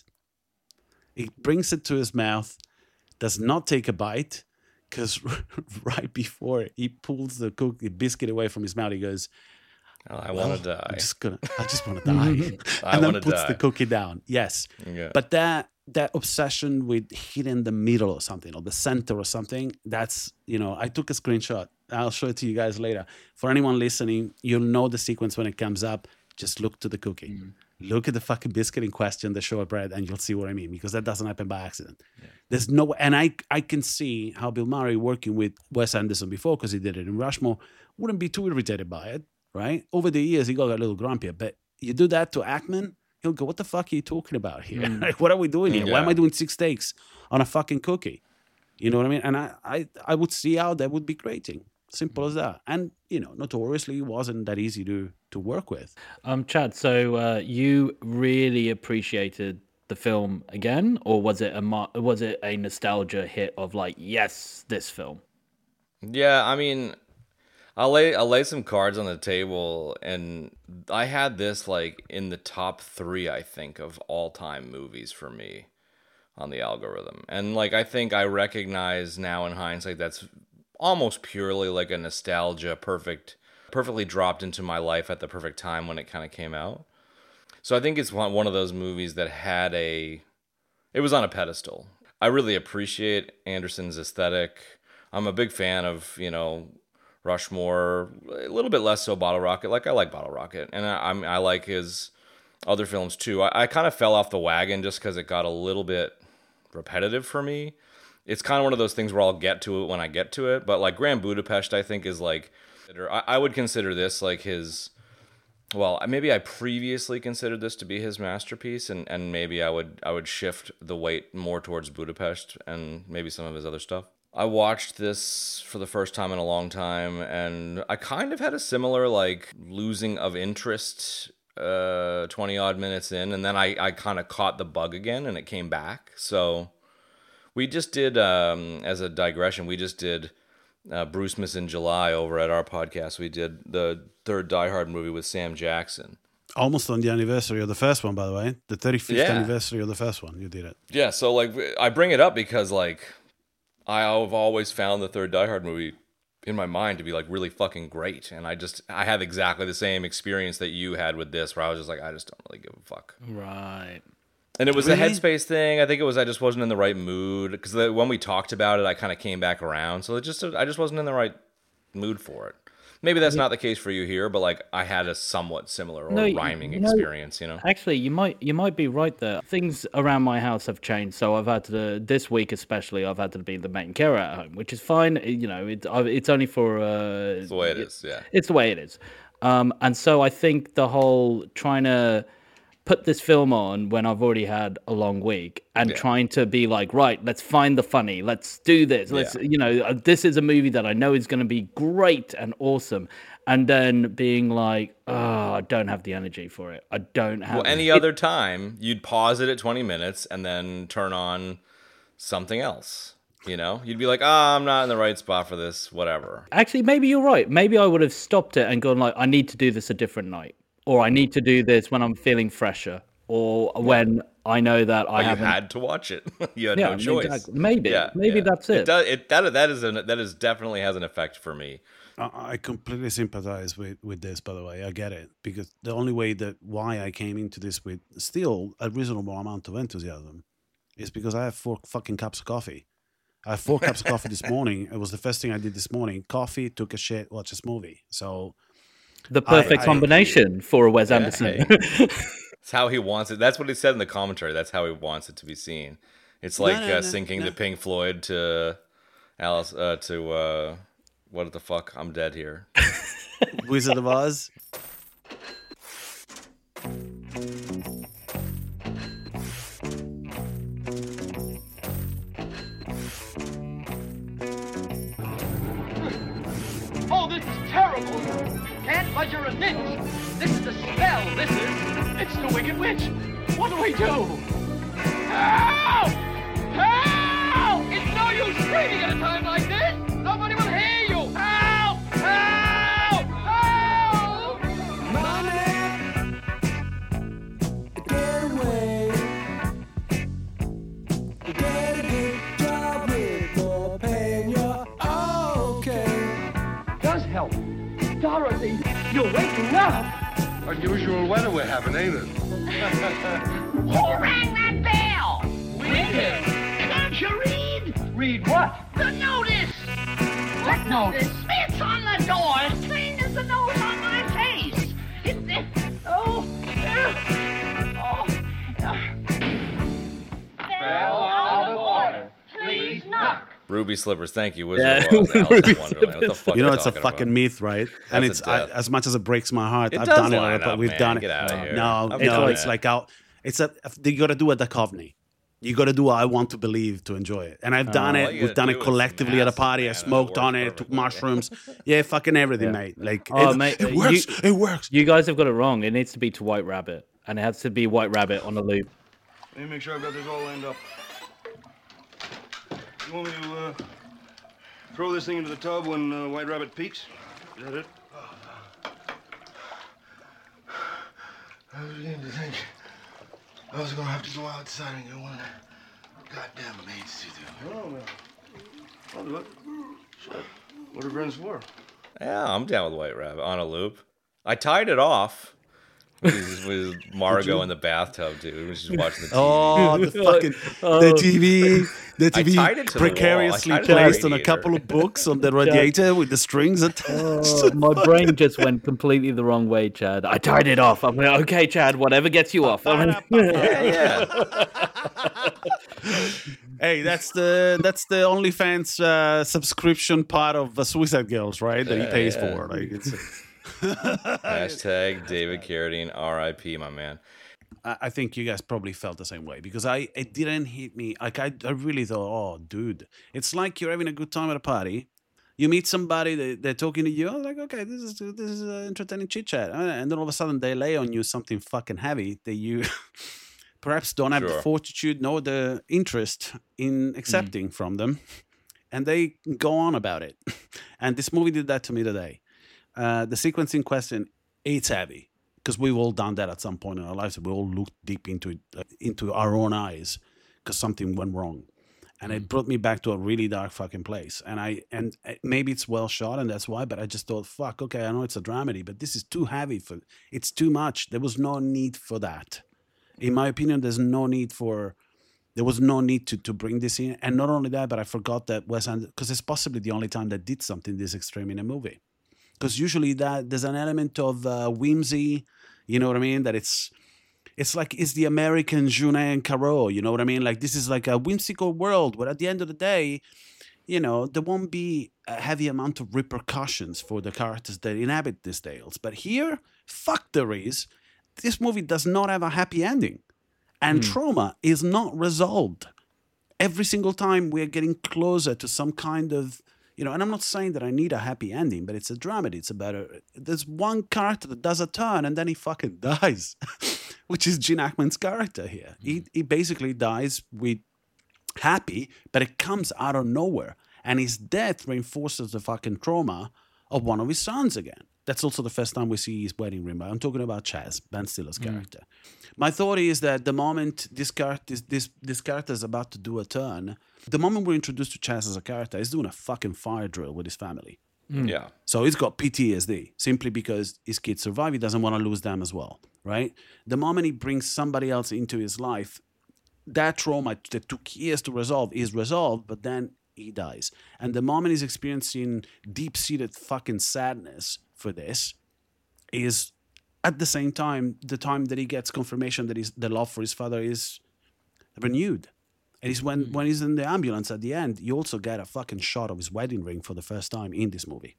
He brings it to his mouth, does not take a bite, because right before he pulls the cookie biscuit away from his mouth, he goes, Oh, I want to "Oh, die. I'm just gonna, I just want to die." I and then wanna puts die. the cookie down. Yes. Yeah. But that that obsession with hitting the middle or something, or the center or something, that's, you know, I took a screenshot. I'll show it to you guys later. For anyone listening, you'll know the sequence when it comes up. Just look to the cookie. Mm-hmm. Look at the fucking biscuit in question, the shortbread, and you'll see what I mean, because that doesn't happen by accident. Yeah. There's no, and I I can see how Bill Murray, working with Wes Anderson before, because he did it in Rushmore, wouldn't be too irritated by it, right? Over the years, he got a little grumpier, but you do that to Ackman, he'll go, "What the fuck are you talking about here? Mm. Like, what are we doing here? Why Yeah. am I doing six takes on a fucking cookie?" You know what I mean? And I, I, I would see how that would be grating. Simple as that. And, you know, notoriously, it wasn't that easy to to work with. Um, Chad, so uh, you really appreciated the film again, or was it a mo- was it a nostalgia hit of like, yes, this film? Yeah, I mean, I'll lay I'll lay some cards on the table, and I had this like in the top three, I think, of all time movies for me on the algorithm. And like I think I recognize now in hindsight that's almost purely like a nostalgia, perfect, perfectly dropped into my life at the perfect time when it kind of came out. So I think it's one one of those movies that had a, it was on a pedestal. I really appreciate Anderson's aesthetic. I'm a big fan of, you know, Rushmore, a little bit less so Bottle Rocket. Like I like Bottle Rocket, and I I'm, I like his other films too. I, I kind of fell off the wagon just because it got a little bit repetitive for me. It's kind of one of those things where I'll get to it when I get to it. But like Grand Budapest, I think is like, I, I would consider this like his, well, maybe I previously considered this to be his masterpiece, and, and maybe I would I would shift the weight more towards Budapest and maybe some of his other stuff. I watched this for the first time in a long time, and I kind of had a similar like losing of interest uh, twenty odd minutes in, and then I, I kind of caught the bug again, and it came back. So we just did, um, as a digression, we just did uh, Bruce Miss in July over at our podcast. We did the third Die Hard movie with Sam Jackson. Almost on the anniversary of the first one, by the way. The thirty-fifth Yeah. anniversary of the first one. You did it. Yeah, so like I bring it up because like I've always found the third Die Hard movie in my mind to be like really fucking great, and I just I have exactly the same experience that you had with this, where I was just like I just don't really give a fuck. Right. And it was Really? a headspace thing. I think it was I just wasn't in the right mood because when we talked about it, I kind of came back around. So it just I just wasn't in the right mood for it. Maybe that's not the case for you here, but like I had a somewhat similar or No, rhyming you know- experience, you know. Actually, you might you might be right there. Things around my house have changed, so I've had to this week especially. I've had to be the main carer at home, which is fine. You know, it, I- it's only for uh, It's the way it is, yeah. It's the way it is. Um, and so I think the whole trying to put this film on when I've already had a long week and Yeah. trying to be like, right, let's find the funny, let's do this. Let's, Yeah. you know, uh, this is a movie that I know is going to be great and awesome. And then being like, oh, I don't have the energy for it. I don't have Well, any it. other time, you'd pause it at twenty minutes and then turn on something else. You know, you'd be like, "Ah, I'm not in the right spot for this. Whatever." Actually, maybe you're right. Maybe I would have stopped it and gone like, I need to do this a different night, or I need to do this when I'm feeling fresher, or when I know that I But you haven't. had to watch it. You had Yeah, no choice. exactly. Maybe. Yeah, Maybe yeah. that's it. It does. It that that is an, that is definitely has an effect for me. I I completely sympathize with, with this, by the way. I get it. Because the only way that why I came into this with still a reasonable amount of enthusiasm is because I have four fucking cups of coffee. I have four cups of coffee this morning. It was the first thing I did this morning. Coffee, took a shit, watch this movie. So The perfect I- combination for a Wes Yeah, Anderson. hey. It's how he wants it. That's what he said in the commentary. That's how he wants it to be seen. It's like no, uh, no, syncing no. the Pink Floyd to Alice uh, to uh, what the fuck? I'm dead here. Wizard of Oz. Oh, this is terrible. Can't measure an inch. This is a spell, this is. It's the Wicked Witch. What do we do? Help! Help! It's no use screaming at a time like this. Nobody will hear you. Help! Help! Help! Get away. Get a good job with more pay. You're okay. Does help. Dorothy, you're waking up. Unusual weather we're having, ain't it? Who rang that bell? We did. Can't you read? Read what? The notice. What notice? It's on the door, as plain as the nose on my face. It's it. Oh. uh, oh. uh. Bell out of order. Please knock. Ruby Slippers, thank you. Wizard Yeah. of Oz, Alice Ruby in Wonderland. What the fuck You know, are it's a talking fucking about? myth, right? and That's it's a I, death. as much as it breaks my heart, It I've does done it, line but up, we've man. done it. Get outta here. No, I've no, done it's it. like out. It's a you got to do a Duchovny. You got to do what I want to believe to enjoy it, and I've done all it. you We've gotta done do it is collectively at a massive, party. man, I and it smoked on works it, took perfectly. mushrooms. Yeah, fucking everything, Yeah. mate. Like Oh, it, mate, it uh, works. you- it works. You guys have got it wrong. It needs to be to White Rabbit, and it has to be White Rabbit on a loop. Let me make sure I've got this all lined up. You want me to uh, throw this thing into the tub when uh, White Rabbit peaks? Is that it? I was beginning to think I was gonna have to go outside and get one of the goddamn maids to do it. Oh, man. I'll do it. Shit. What are friends for? Yeah, I'm down with White Rabbit on a loop. I tied it off with, with Margot in the bathtub, dude. When she's watching the T V. Oh, the fucking the T V, the T V I tied it to the wall. I precariously tied it to the placed on a radiator. couple of books on the radiator with the strings attached. Oh, my brain just went completely the wrong way, Chad. I tied it off. I'm like, okay, Chad, whatever gets you off. I mean, Yeah, yeah. Hey, that's the that's the OnlyFans uh, subscription part of uh, Suicide Girls, right? That he Yeah, pays yeah. for. Like it's. Hashtag David Carradine, R I P, my man. I I think you guys probably felt the same way because I it didn't hit me. Like I, I really thought, oh, dude, it's like you're having a good time at a party. You meet somebody, they, they're talking to you. I'm like, okay, this is this is uh, entertaining chit chat, and then all of a sudden they lay on you something fucking heavy that you perhaps don't have the Sure. fortitude nor the interest in accepting from them, and they go on about it. And this movie did that to me today. Uh, the sequence in question, it's heavy. because we've all done that at some point in our lives. We all looked deep into it, uh, into our own eyes because something went wrong. And it brought me back to a really dark fucking place. And I and maybe it's well shot and that's why, but I just thought, fuck, okay, I know it's a dramedy, but this is too heavy for it's too much. There was no need for that. In my opinion, there's no need for there was no need to to bring this in. And not only that, but I forgot that Wes Anderson, because it's possibly the only time that did something this extreme in a movie. Because usually that there's an element of uh, whimsy, you know what I mean? That it's It's like, it's the American Jeunet and Caro, you know what I mean? Like, this is like a whimsical world where at the end of the day, you know, there won't be a heavy amount of repercussions for the characters that inhabit these tales. But here, fuck there is. This movie does not have a happy ending. And mm. trauma is not resolved. Every single time we're getting closer to some kind of, you know, and I'm not saying that I need a happy ending, but it's a dramedy. It's about a, there's one character that does a turn and then he fucking dies. Which is Gene Hackman's character here. He he basically dies with happy, but it comes out of nowhere. And his death reinforces the fucking trauma of one of his sons again. That's also the first time we see his wedding ring. I'm talking about Chaz, Ben Stiller's character. Mm. My thought is that the moment this character this, this this character is about to do a turn, the moment we're introduced to Chaz as a character, he's doing a fucking fire drill with his family. Mm. Yeah. So he's got P T S D simply because his kids survive. He doesn't want to lose them as well, right? The moment he brings somebody else into his life, that trauma that took years to resolve is resolved, but then he dies. And the moment he's experiencing deep-seated fucking sadness for this is at the same time the time that he gets confirmation that his, the love for his father is renewed. And it's when, when he's in the ambulance at the end, you also get a fucking shot of his wedding ring for the first time in this movie.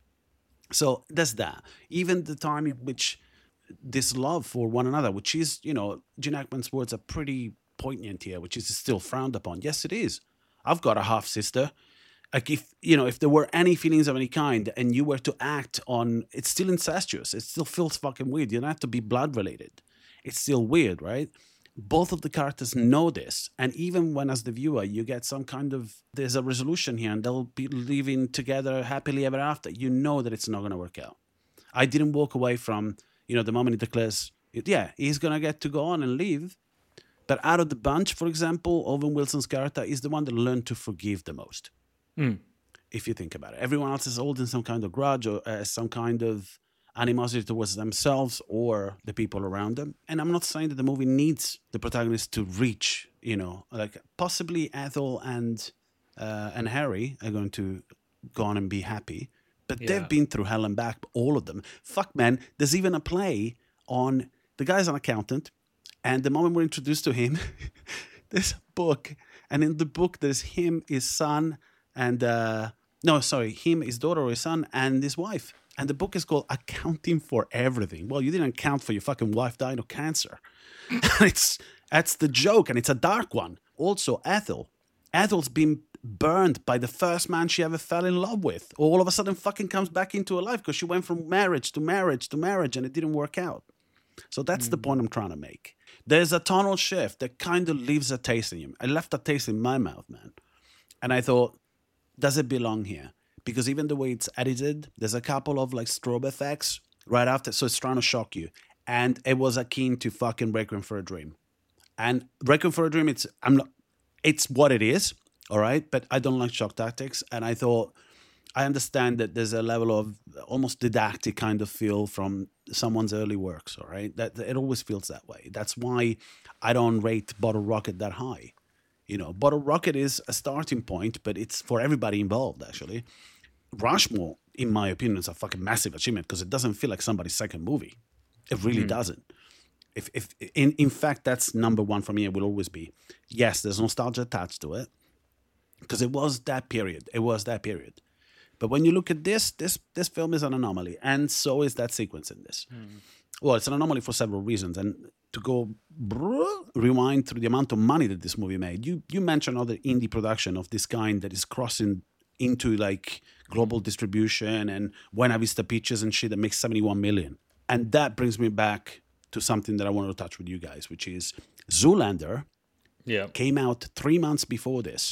So that's that. Even the time in which this love for one another, which is, you know, Gene Hackman's words are pretty poignant here, which is still frowned upon. Yes, it is. I've got a half-sister. Like if, you know, if there were any feelings of any kind and you were to act on, it's still incestuous. It still feels fucking weird. You don't have to be blood-related. It's still weird, right? Both of the characters know this. And even when as the viewer, you get some kind of, there's a resolution here and they'll be living together happily ever after, you know that it's not going to work out. I didn't walk away from, you know, the moment he declares, yeah, he's going to get to go on and live. But out of the bunch, for example, Owen Wilson's character is the one that learned to forgive the most. Mm. If you think about it. Everyone else is holding some kind of grudge or uh, some kind of animosity towards themselves or the people around them. And I'm not saying that the movie needs the protagonist to reach, you know, like possibly Ethel and uh, and Harry are going to go on and be happy, but yeah. they've been through hell and back, all of them. Fuck, man, there's even a play on, the guy's an accountant, and the moment we're introduced to him, there's a book, and in the book there's him, his son, and, uh, no, sorry, him, his daughter or his son, and his wife. And the book is called Accounting for Everything. Well, you didn't account for your fucking wife dying of cancer. it's That's the joke, and it's a dark one. Also, Ethel. Ethel's been burned by the first man she ever fell in love with. All of a sudden fucking comes back into her life because she went from marriage to marriage to marriage, and it didn't work out. So that's mm. the point I'm trying to make. There's a tonal shift that kind of leaves a taste in you. I left a taste in my mouth, man. And I thought, does it belong here? Because even the way it's edited, there's a couple of like strobe effects right after. So it's trying to shock you. And it was akin to fucking Requiem for a Dream. And Requiem for a Dream, it's I'm not, it's what it is, all right? But I don't like shock tactics. And I thought, I understand that there's a level of almost didactic kind of feel from someone's early works, all right? That it always feels that way. That's why I don't rate Bottle Rocket that high. You know, Bottle Rocket is a starting point, but it's for everybody involved, actually. Rushmore, in my opinion, is a fucking massive achievement because it doesn't feel like somebody's second movie. It really mm. doesn't. If, if in, in fact, that's number one for me. It will always be. Yes, there's nostalgia attached to it because it was that period. It was that period. But when you look at this, this this film is an anomaly, and so is that sequence in this. Mm. Well, it's an anomaly for several reasons, and to go brrr, rewind through the amount of money that this movie made. You you mentioned other indie production of this kind that is crossing into like global distribution and Buena Vista Pictures and shit that makes seventy-one million. And that brings me back to something that I wanted to touch with you guys, which is Zoolander yeah. came out three months before this.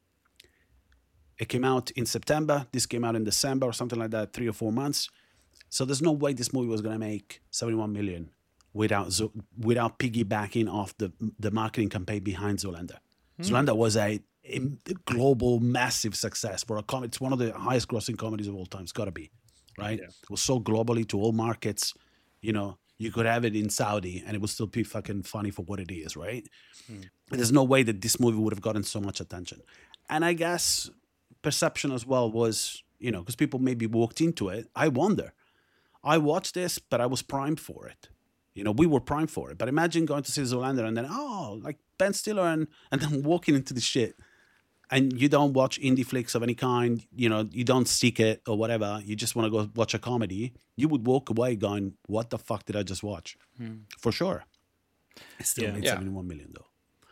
It came out in September. This came out in December or something like that, three or four months. So there's no way this movie was going to make seventy-one million without Zo- without piggybacking off the the marketing campaign behind Zoolander. Mm. Zoolander was a, a global massive success for a comedy. It's one of the highest grossing comedies of all time. It's got to be, right? Yeah. It was so globally to all markets. You know, you could have it in Saudi and it would still be fucking funny for what it is, right? Mm. There's no way that this movie would have gotten so much attention. And I guess perception as well was, you know, because people maybe walked into it. I wonder. I watched this, but I was primed for it. You know, we were primed for it. But imagine going to see Zoolander and then, oh, like Ben Stiller and, and then walking into the shit. And you don't watch indie flicks of any kind. You know, you don't seek it or whatever. You just want to go watch a comedy. You would walk away going, what the fuck did I just watch? Hmm. For sure. It still yeah. made yeah. seventy-one million though.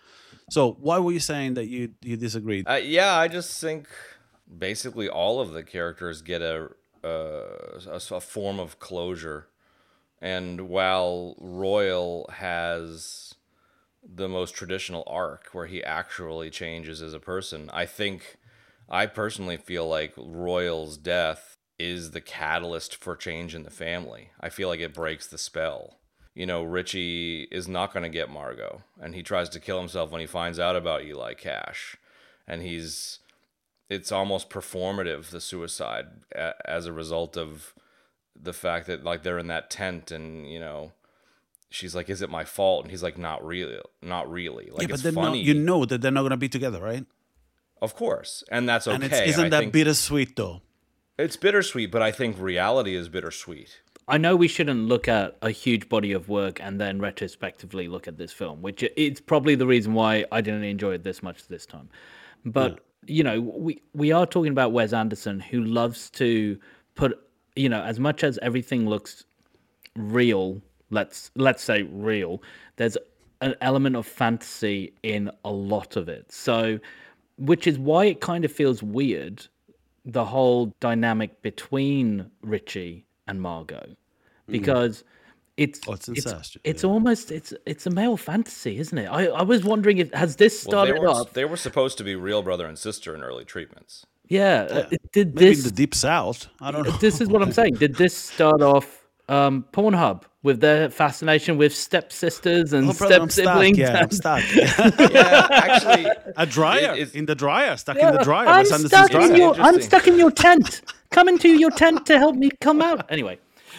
So why were you saying that you, you disagreed? Uh, yeah, I just think basically all of the characters get a, uh, a, a form of closure. And while Royal has the most traditional arc where he actually changes as a person, I think, I personally feel like Royal's death is the catalyst for change in the family. I feel like it breaks the spell. You know, Richie is not going to get Margot, and he tries to kill himself when he finds out about Eli Cash. And he's, it's almost performative, the suicide, as a result of the fact that, like, they're in that tent and, you know, she's like, is it my fault? And he's like, not really, not really. Like, yeah, but it's then funny. No, you know that they're not going to be together, right? Of course. And that's okay. And it's, isn't I that think bittersweet, though? It's bittersweet, but I think reality is bittersweet. I know we shouldn't look at a huge body of work and then retrospectively look at this film, which it's probably the reason why I didn't enjoy it this much this time. But, yeah. you know, we, we are talking about Wes Anderson, who loves to put, you know, as much as everything looks real, let's let's say real, there's an element of fantasy in a lot of it. So, which is why it kind of feels weird, the whole dynamic between Richie and Margot, because it's oh, it's, it's, it's yeah. almost it's it's a male fantasy, isn't it? I, I was wondering if has this started well, they were, off? They were supposed to be real brother and sister in early treatments. Yeah, yeah. Uh, did Maybe this in the deep south? I don't know. This is what I'm saying. Did this start off um, Pornhub with their fascination with stepsisters and oh, brother, step siblings? Yeah, I'm stuck. yeah, actually, a dryer it, in the dryer, stuck yeah, in the dryer. I'm stuck in dryer. your. I'm stuck in your tent. Come into your tent to help me come out. Anyway.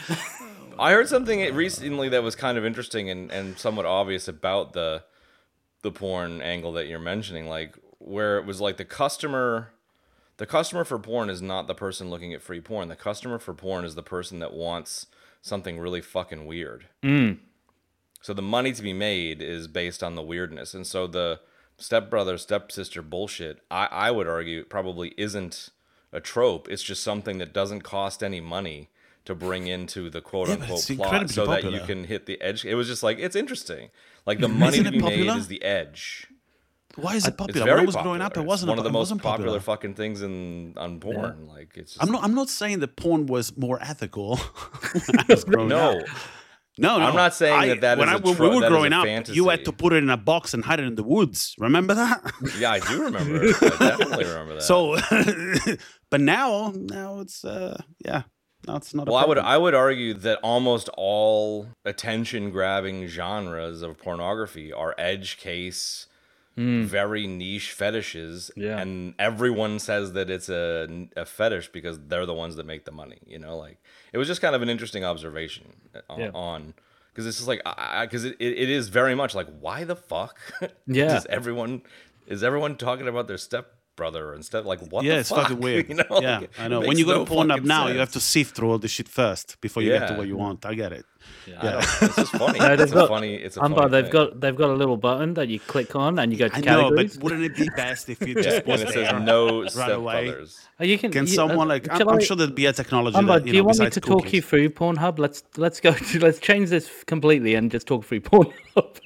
I heard something recently that was kind of interesting and, and somewhat obvious about the the porn angle that you're mentioning, like where it was like the customer the customer for porn is not the person looking at free porn. The customer for porn is the person that wants something really fucking weird. Mm. So the money to be made is based on the weirdness. And so the stepbrother, stepsister bullshit, I, I would argue probably isn't a trope. It's just something that doesn't cost any money to bring into the quote-unquote yeah, plot so popular. that you can hit the edge. It was just like, it's interesting. Like, the money to be popular? made is the edge. Why is it popular? It's very when I was popular. growing up, it it's wasn't one of the it most popular. popular fucking things in on porn. Yeah. Like, it's. Just, I'm not. I'm not saying that porn was more ethical when I was growing no. up. No, no. I'm not saying I, that that when is I, a when tro- we were that growing is a up, fantasy. you had to put it in a box and hide it in the woods. Remember that? Yeah, I do remember it. I definitely remember that. So, but now, now it's uh, yeah. No, it's not. Well, a I would I would argue that almost all attention-grabbing genres of pornography are edge case, mm. very niche fetishes, yeah. and everyone says that it's a, a fetish because they're the ones that make the money. You know, like it was just kind of an interesting observation on because yeah. it's just like because it, it it is very much like why the fuck yeah does everyone is everyone talking about their step brother instead like what yeah the it's fuck? fucking weird. You know, yeah like, I know when you go no to Pornhub now sense. you have to sift through all this shit first before you yeah. get to what you want. I get it. Yeah, yeah. It's just funny. No, it's got, a funny it's a Umbar, funny they've thing. got they've got a little button that you click on and you go to I categories. know, but wouldn't it be best if you yeah, just and was it there says no right stepbrothers. Oh, you can can you, someone uh, like I'm, I'm I, sure there'd be a technology Umbar, that, you do you know, want me besides to talk cookies. you through Pornhub? Let's let's go to, let's change this completely and just talk through Pornhub.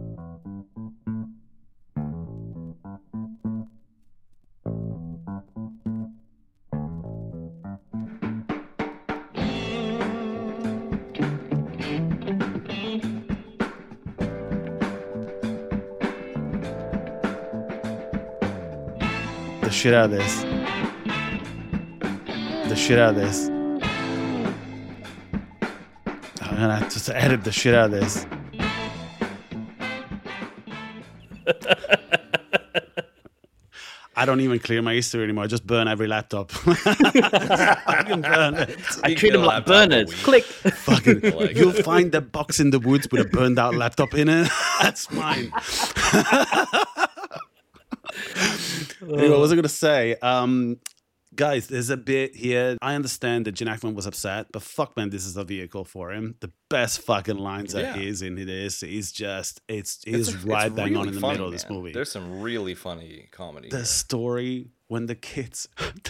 The shit out of this. The shit out of this. I'm gonna have to edit the shit out of this. I don't even clear my history anymore. I just burn every laptop. I can burn it. I treat them like burners. Click. Fucking, you'll find that box in the woods with a burned out laptop in it. That's mine. Anyway, what was I going to say? Um, guys, there's a bit here. I understand that Gene Hackman was upset, but fuck, man, this is a vehicle for him. The best fucking lines that Yeah. he's in this is just, it's, It's, it's right it's bang really on in the funny, middle of this man. movie. There's some really funny comedy. The here. story when the kids,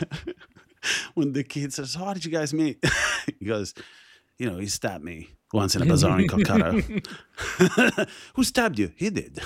when the kids says, "How did you guys meet?" He goes, "You know, he stabbed me once in a bazaar in Calcutta." Who stabbed you? He did.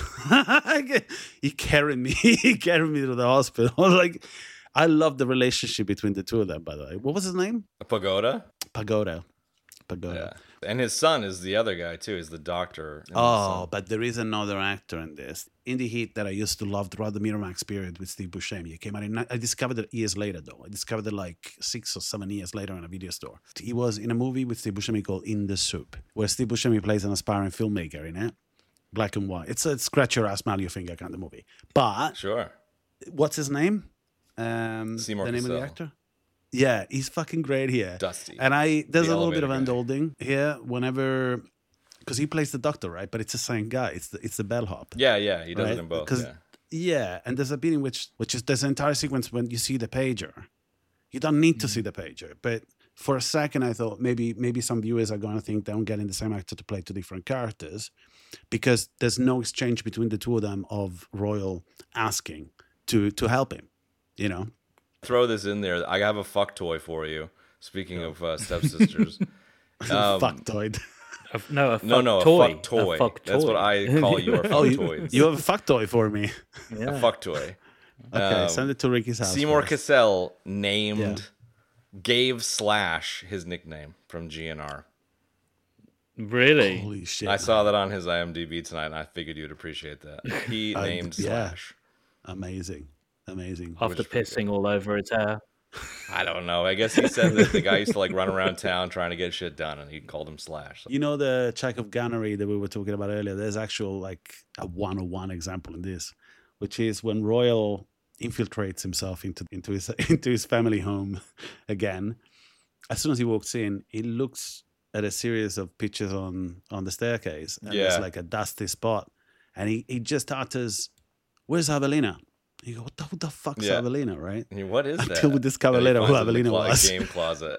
He carried me. He carried me to the hospital. I was like, I love the relationship between the two of them. By the way, what was his name? A Pagoda. Pagoda. Pagoda. Yeah. And his son is the other guy too. Is the doctor. in the Oh, son. but there is another actor in this. In the Heat that I used to love throughout the Miramax period with Steve Buscemi. It came out in, I discovered it years later, though. I discovered it like six or seven years later in a video store. He was in a movie with Steve Buscemi called In the Soup, where Steve Buscemi plays an aspiring filmmaker in it. Black and white. It's a scratch your ass, smile your finger kind of movie. But Sure. what's his name? Um, Seymour the name of the Cassell. actor? Yeah, he's fucking great here. Dusty. And I there's The a little bit of elevator handholding here whenever, because he plays the doctor, right? But it's the same guy. It's the it's the bellhop. Yeah, yeah. He does right? it in both. 'Cause- Yeah. yeah, and there's a bit in which which is there's an entire sequence when you see the pager. You don't need to see the pager, but for a second I thought maybe maybe some viewers are going to think they don't getting the same actor to play two different characters, because there's no exchange between the two of them of Royal asking to to help him, you know. Throw this in there. I have a fuck toy for you. Speaking of uh, stepsisters. Um, Fucktoid. A- no, a fuck No, no, toy. a fuck toy. A fuck That's what toy. I call your fuck Oh, you, toys. you have a fuck toy for me. A fuck toy. Okay, Um, send it to Ricky's house. Seymour first. Cassell named, Yeah. gave Slash his nickname from G N R. Really? Holy shit! I saw that on his I M D B tonight, and I figured you'd appreciate that. He I- named yeah. Slash. Amazing, amazing. After pissing all over his hair. I don't know. I guess he said that the guy used to like run around town trying to get shit done, and he called him Slash. You know the check of gunnery that we were talking about earlier? There's actual like a one-on-one example in this, which is when Royal infiltrates himself into into his into his family home again. As soon as he walks in, he looks at a series of pictures on on the staircase, and Yeah. there's like a dusty spot, and he, he just utters, "Where's Avelina?" You go, what the, who the fuck's Yeah. Avelina, right? I mean, what is that? Until we discover And he later who finds it in the Avelina clo- was. Game closet.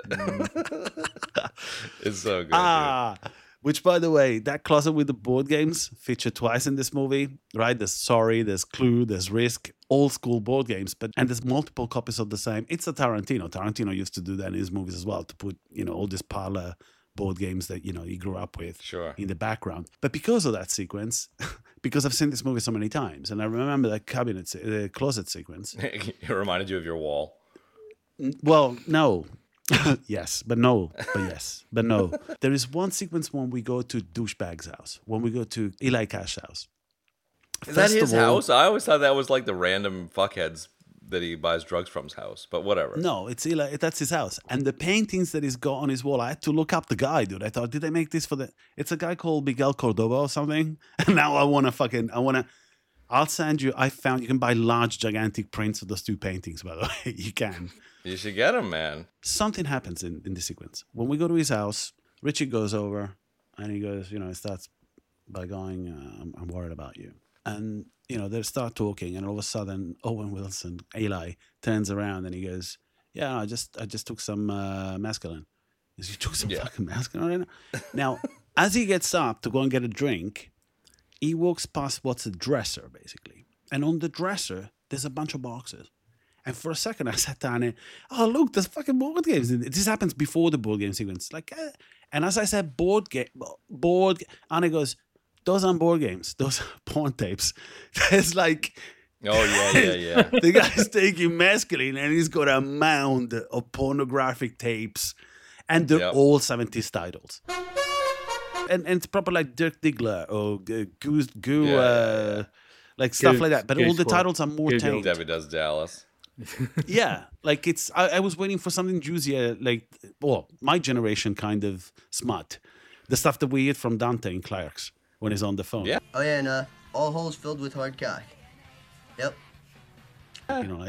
It's so good. dude. Ah, which, by the way, that closet with the board games featured twice in this movie, right? There's Sorry, there's Clue, there's Risk, old school board games, but and there's multiple copies of the same. It's a Tarantino. Tarantino used to do that in his movies as well, to put, you know, all these parlor board games that, you know, he grew up with Sure. in the background. But because of that sequence, because I've seen this movie so many times, and I remember that cabinet, se- the closet sequence. It reminded you of your wall. Well, no. Yes, but no, but yes, but no. There is one sequence when we go to Douchebag's house, when we go to Eli Cash's house. Is that First his of all- house? I always thought that was like the random fuckheads that he buys drugs from's house, but whatever. No, it's Eli. That's his house, and the paintings that he's got on his wall. I had to look up the guy, dude. I thought, did they make this for the? It's a guy called Miguel Cordoba or something. And now I want to fucking, I want to. I'll send you. I found you can buy large, gigantic prints of those two paintings. By the way, you can. You should get him, man. Something happens in, in the sequence. When we go to his house, Richie goes over and he goes, you know, he starts by going, uh, I'm, I'm worried about you. And, you know, they start talking, and all of a sudden, Owen Wilson, Eli, turns around and he goes, yeah, I just I just took some uh, masculine. He goes, you took some Yeah. fucking masculine right now? Now, as he gets up to go and get a drink, he walks past what's a dresser, basically. And on the dresser, there's a bunch of boxes. And for a second, I sat down and, oh, look, there's fucking board games. This happens before the board game sequence. Like, uh, and as I said, board game, board, and he goes, those aren't board games. Those are porn tapes. There's like, Oh, yeah, yeah, yeah. the guy's taking masculine and he's got a mound of pornographic tapes. And they're Yep. all seventies titles. And, and it's proper like Dirk Diggler or G- Goose, Goo, Yeah, uh, yeah, like stuff Goose- like that. But all Goose the Squad. titles are more Goose tame. Debbie Does Dallas. Yeah, like it's. I, I was waiting for something juicier, like well, my generation kind of smut, the stuff that we eat from Dante in Clerks when he's on the phone. Yeah. Oh yeah, and uh, all holes filled with hard cock. Yep. you know.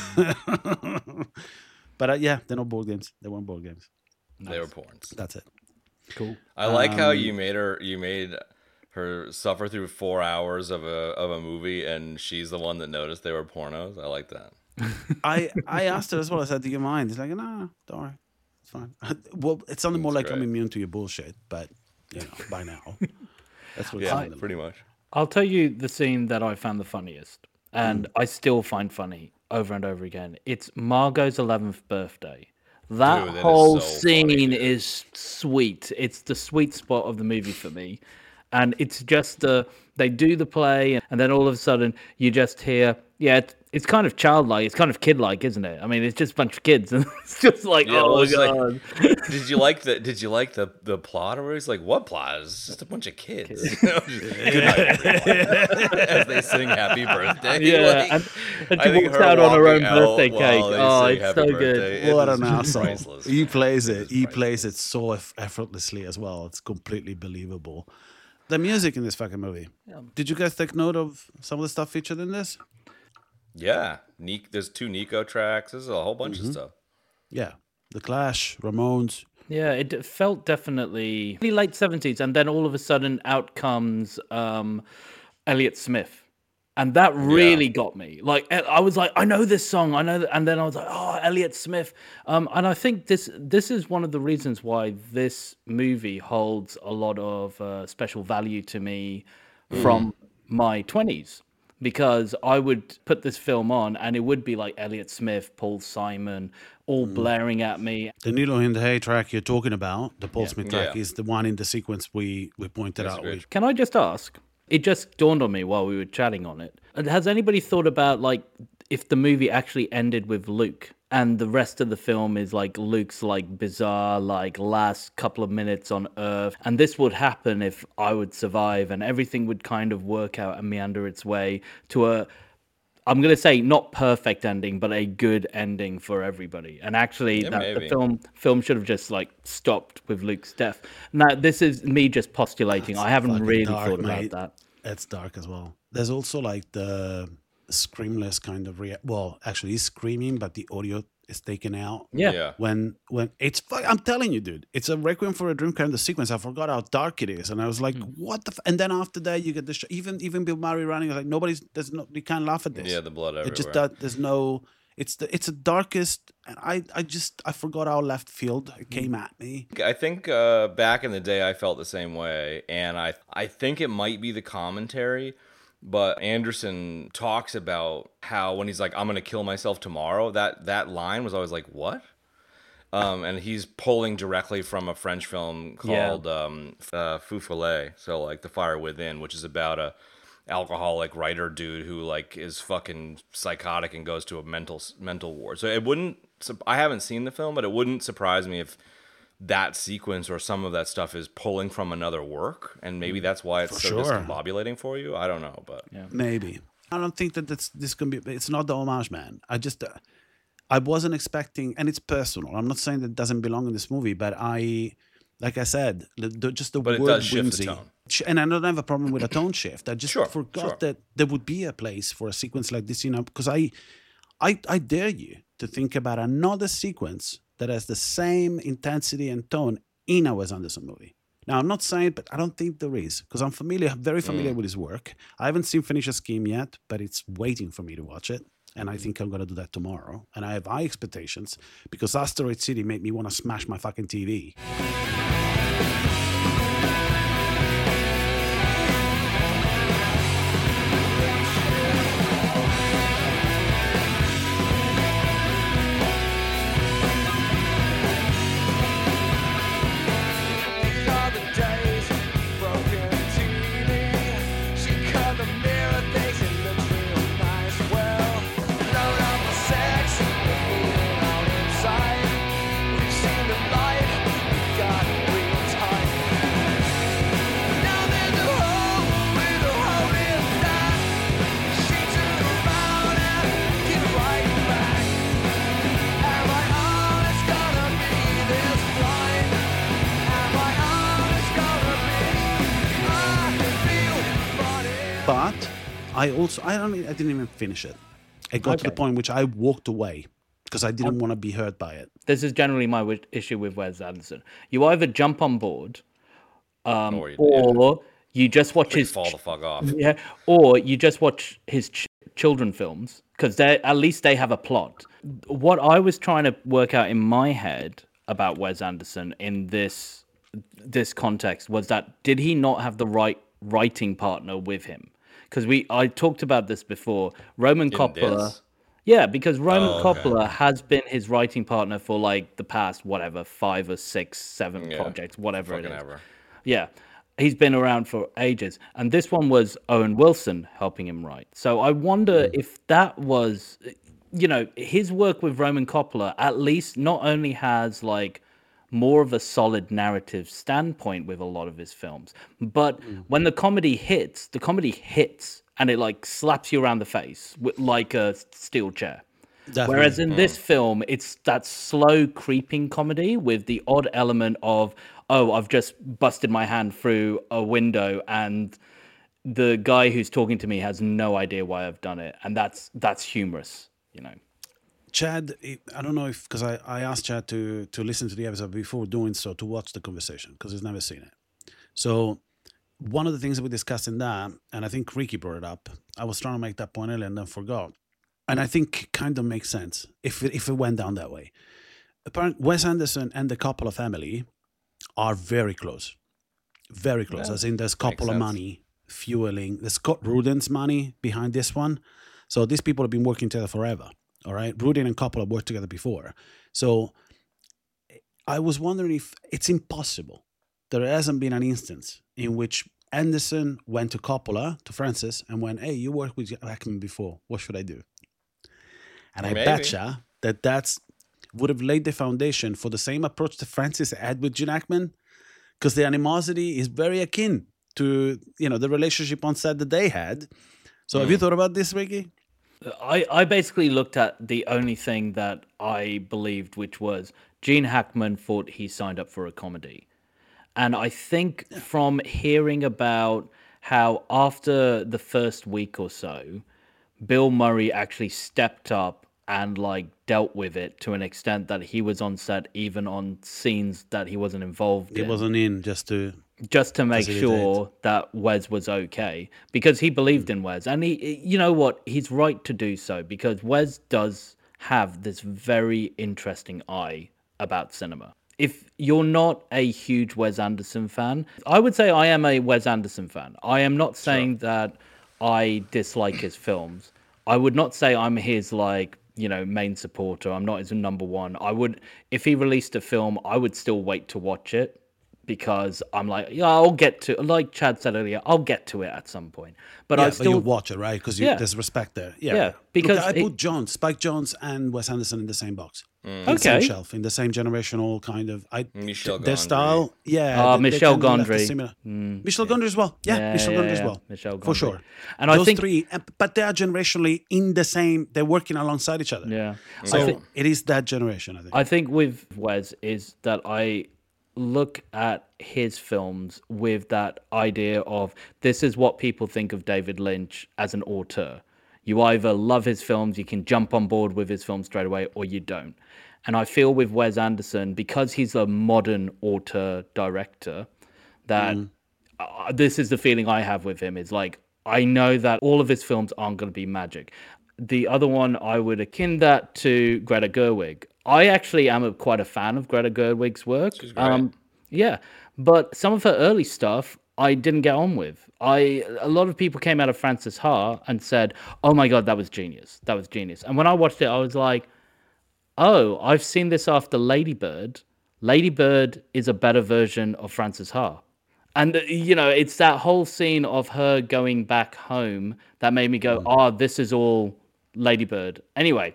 Like, but uh, yeah, they're not board games. They weren't board games. They were porns. That's it. Cool. I like how Um, you made her. You made her suffer through four hours of a of a movie, and she's the one that noticed they were pornos. I like that. I I asked her as well. I said, "Do you mind?" He's like, "No, no, don't worry, it's fine." Well, it's something more That's like I'm great. immune to your bullshit, but you know, by now, that's what. Yeah, it's pretty much. I'll tell you the scene that I found the funniest, and I still find funny over and over again. It's Margot's eleventh birthday. That, Dude, that is whole so scene funny, is sweet. It's the sweet spot of the movie for me. And it's just the, they do the play, and then all of a sudden you just hear, yeah, it's, it's kind of childlike. It's kind of kidlike, isn't it? I mean, it's just a bunch of kids, and it's just like, Yeah, oh well, my it's like- god. Did you like the Did you like the the plot? Or he's like, what plot? It's just a bunch of kids. You know, just, Good night, everyone. As they sing "Happy Birthday." Yeah, Like, and, and I she think walks out on her walking own birthday out cake. while they Oh, sing it's "Happy so good. Birthday," it What is an asshole! priceless. He plays it. He priceless. plays it so eff- effortlessly as well. It's completely believable. The music in this fucking movie. Did you guys take note of some of the stuff featured in this? Yeah, Nick. There's two Nico tracks. There's a whole bunch Mm-hmm. of stuff. Yeah, The Clash, Ramones. Yeah, it d- felt definitely really late seventies, and then all of a sudden out comes um, Elliott Smith, and that really got me. Like I I was like, I know this song, I know, that, and then I was like, oh, Elliott Smith, um, and I think this this is one of the reasons why this movie holds a lot of uh, special value to me from my twenties. Because I would put this film on and it would be like Elliott Smith, Paul Simon, all blaring at me. The Needle in the Hay track you're talking about, the Paul Yeah. Smith track, Yeah. is the one in the sequence we, we pointed That's out. great. With. Can I just ask? It just dawned on me while we were chatting on it. Has anybody thought about like if the movie actually ended with Luke and the rest of the film is like Luke's like bizarre like last couple of minutes on Earth, and this would happen if I would survive, and everything would kind of work out and meander its way to a, I'm gonna say not perfect ending, but a good ending for everybody. And actually, Yeah, that the maybe. film film should have just like stopped with Luke's death. Now, this is me just postulating. I haven't Fucking really dark, thought mate. about that. It's dark as well. There's also like the screamless kind of rea- well, actually, he's screaming, but the audio is taken out. Yeah. Yeah. When when it's fu- I'm telling you, dude, it's a Requiem for a Dream kind of sequence. I forgot how dark it is, and I was like, what the? F-? And then after that, you get the sh- even even Bill Murray running. Like nobody's there's no you can't laugh at this. Yeah, the blood everywhere. It just that there's no. It's the it's the darkest, and I I just I forgot how left field it came at me. I think uh, back in the day, I felt the same way, and I I think it might be the commentary, but Anderson talks about how when he's like, "I'm gonna kill myself tomorrow," that that line was always like, "What?" Um, and he's pulling directly from a French film Yeah. called um, uh, Feu Follet, so like The Fire Within, which is about a alcoholic writer dude who like is fucking psychotic and goes to a mental mental ward. So it wouldn't. I haven't seen the film, but it wouldn't surprise me if that sequence or some of that stuff is pulling from another work, and maybe that's why it's For so sure. discombobulating for you. I don't know, but Maybe I don't think that that's this can be. It's not the homage, man. I just uh, I wasn't expecting, and it's personal. I'm not saying that it doesn't belong in this movie, but I, like I said, the, the, just the But it word does shift the whimsy. tone. Sh- And I don't have a problem with a tone shift. I just Sure, forgot sure. that there would be a place for a sequence like this, you know, because I, I, I dare you to think about another sequence that has the same intensity and tone in a Wes Anderson movie. Now, I'm not saying, but I don't think there is, because I'm familiar, very familiar Mm. with his work. I haven't seen Finish a Scheme yet, but it's waiting for me to watch it. And I think I'm going to do that tomorrow. And I have high expectations, because Asteroid City made me want to smash my fucking T V. These are the days, broken T V. She cut the mirror, thinks it looks real nice. Well, load up the sex, moving out inside. We've seen the light, we got real tight. Now there's a hole with a hole in that. She turned around and came right back. Am I honest gonna be this blind? Am I honest gonna be? I feel funny. But I also, I don't, I didn't even finish it. It got to the Okay. point which I walked away because I didn't want to be hurt by it. This is generally my wi- issue with Wes Anderson. You either jump on board, um, Or you- or you just watch Or you his fall the fuck off. yeah, or you just watch his ch- children films because they at least they have a plot. What I was trying to work out in my head about Wes Anderson in this this context was that did he not have the right writing partner with him? Because we I talked about this before. Roman In Coppola. this? Yeah, because Roman Oh, okay. Coppola has been his writing partner for like the past whatever five or six, seven Yeah, projects, whatever it fucking is. ever. Yeah, he's been around for ages, and this one was Owen Wilson helping him write. So I wonder if that was, you know, his work with Roman Coppola at least not only has like more of a solid narrative standpoint with a lot of his films, but when the comedy hits, the comedy hits and it like slaps you around the face with like a steel chair. Definitely. Whereas in this film, it's that slow creeping comedy with the odd element of, oh, I've just busted my hand through a window and the guy who's talking to me has no idea why I've done it. And that's that's humorous, you know. Chad, I don't know if, because I, I asked Chad to, to listen to the episode before doing so, to watch the conversation, because he's never seen it. So one of the things that we discussed in that, and I think Ricky brought it up, I was trying to make that point earlier and then forgot. And I think kind of makes sense if it, if it went down that way. Apparently, Wes Anderson and the Coppola family are very close. Very close. Yeah, As in, there's makes Coppola sense. money fueling, there's Scott Rudin's money behind this one. So these people have been working together forever. All right. Rudin and Coppola worked together before. So I was wondering if it's impossible. There hasn't been an instance in which Anderson went to Coppola, to Francis, and went, hey, you worked with Hackman before. What should I do? And I Maybe. betcha that that's would have laid the foundation for the same approach that Francis had with Gene Hackman, because the animosity is very akin to, you know, the relationship on set that they had. So have you thought about this, Ricky? I, I basically looked at the only thing that I believed, which was Gene Hackman thought he signed up for a comedy. And I think from hearing about how after the first week or so, Bill Murray actually stepped up and like dealt with it to an extent that he was on set even on scenes that he wasn't involved It in. wasn't in just to just to make facilitate. sure that Wes was okay, because he believed in Wes, and he, you know what, he's right to do so, because Wes does have this very interesting eye about cinema. If you're not a huge Wes Anderson fan, I would say I am a Wes Anderson fan. I am not saying that I dislike his films. I would not say I'm his like, you know, main supporter. I'm not his number one. I would, if he released a film, I would still wait to watch it, because I'm like, yeah, I'll get to, like Chad said earlier, I'll get to it at some point. But yeah, I but still you watch it, right? Because Yeah. there's respect there. Yeah, Yeah, Look, because I it- put Jones, Spike Jones, and Wes Anderson in the same box, in the Okay. same shelf, in the same generational kind of. I Michel their Gondry. style, yeah. Ah, they- they Michel kinda left a Gondry. similar- Mm, Michel Gondry as well. Yeah, Yeah, Michel yeah, Gondry as yeah. well, Michel for Gondry. sure. And I those think- three, uh, but they are generationally in the same. They're working alongside each other. Yeah. So I think- it is that generation, I think. I think with Wes is that I look at his films with that idea of this is what people think of David Lynch as an auteur. You either love his films, you can jump on board with his films straight away, or you don't. And I feel with Wes Anderson, because he's a modern auteur director, that uh, this is the feeling I have with him. Is like, I know that all of his films aren't going to be magic. The other one, I would akin that to Greta Gerwig. I actually am a, quite a fan of Greta Gerwig's work. She's great. Um, yeah, but some of her early stuff I didn't get on with. I a lot of people came out of Frances Ha and said, "Oh my God, that was genius. That was genius." And when I watched it, I was like, "Oh, I've seen this after Lady Bird. Lady Bird is a better version of Frances Ha." And, uh, you know, it's that whole scene of her going back home that made me go, oh, this is all Lady Bird. Anyway,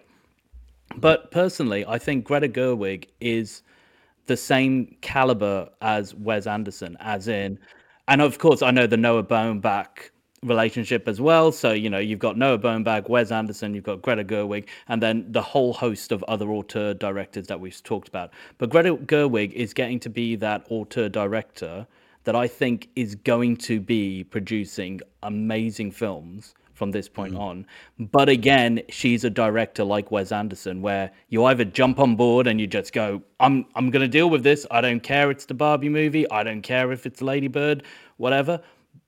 but personally, I think Greta Gerwig is the same caliber as Wes Anderson, as in, and of course, I know the Noah Baumbach relationship as well. So, you know, you've got Noah Baumbach, Wes Anderson, you've got Greta Gerwig, and then the whole host of other auteur directors that we've talked about. But Greta Gerwig is getting to be that auteur director that I think is going to be producing amazing films from this point mm. on. But again, she's a director like Wes Anderson, where you either jump on board and you just go, I'm I'm going to deal with this. I don't care it's the Barbie movie. I don't care if it's Lady Bird, whatever.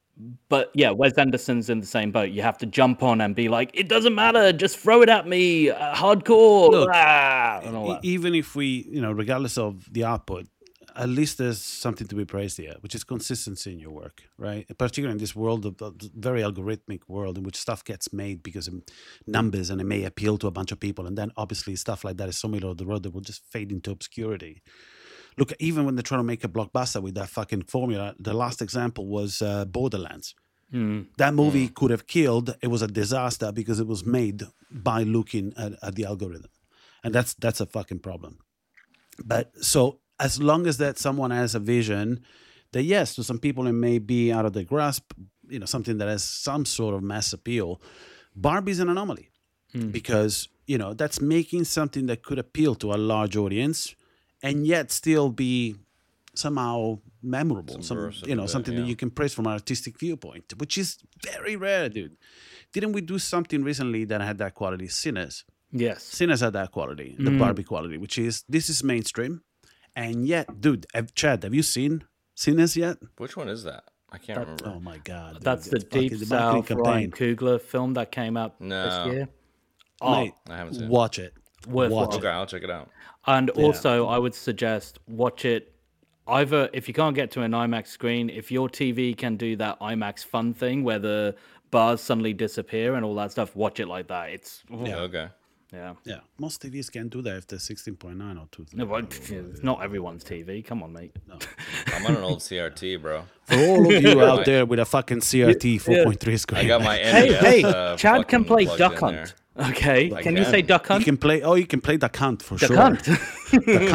But yeah, Wes Anderson's in the same boat. You have to jump on and be like, it doesn't matter. Just throw it at me. Uh, hardcore. Look, ah, and all that. Even if we, you know, regardless of the output, at least there's something to be praised here, which is consistency in your work, right? Particularly in this world, of the very algorithmic world in which stuff gets made because of numbers and it may appeal to a bunch of people. And then obviously stuff like that is so middle of the road that will just fade into obscurity. Look, even when they're trying to make a blockbuster with that fucking formula, the last example was uh, Borderlands. Mm. That movie mm. could have killed. It was a disaster because it was made by looking at, at the algorithm. And that's that's a fucking problem. But so as long as that someone has a vision that, yes, to some people it may be out of their grasp, you know, something that has some sort of mass appeal, Barbie's an anomaly. Mm. Because, you know, that's making something that could appeal to a large audience and yet still be somehow memorable, some, you know, something yeah. that you can praise from an artistic viewpoint, which is very rare, dude. Didn't we do something recently that had that quality? Sinners. Yes. Sinners had that quality, the mm. Barbie quality, which is, this is mainstream. And yet, dude, have, Chad, have you seen Sinners yet? Which one is that? I can't that, remember. Oh, my God. Dude, that's the Deep South Ryan Coogler film that came out no. this year. Oh, Mate, I haven't seen watch it. Worth watch watching. Okay, I'll check it out. And Yeah. also, I would suggest watch it either, if you can't get to an IMAX screen, if your T V can do that IMAX fun thing where the bars suddenly disappear and all that stuff, watch it like that. It's Yeah, okay. yeah. Yeah, most T Vs can do that if they're sixteen point nine or two. No, but it's not everyone's T V. Come on, mate. No. I'm on an old C R T, bro. For all of you out there with a fucking C R T four point three screen. I got my Hey, N E S, hey, uh, Chad can fucking play plugged Duck in Hunt. there. Okay, I can you can. say Duck You Hunt? can play. Oh, you can play Duck Hunt for Duck sure. Hunt. Duck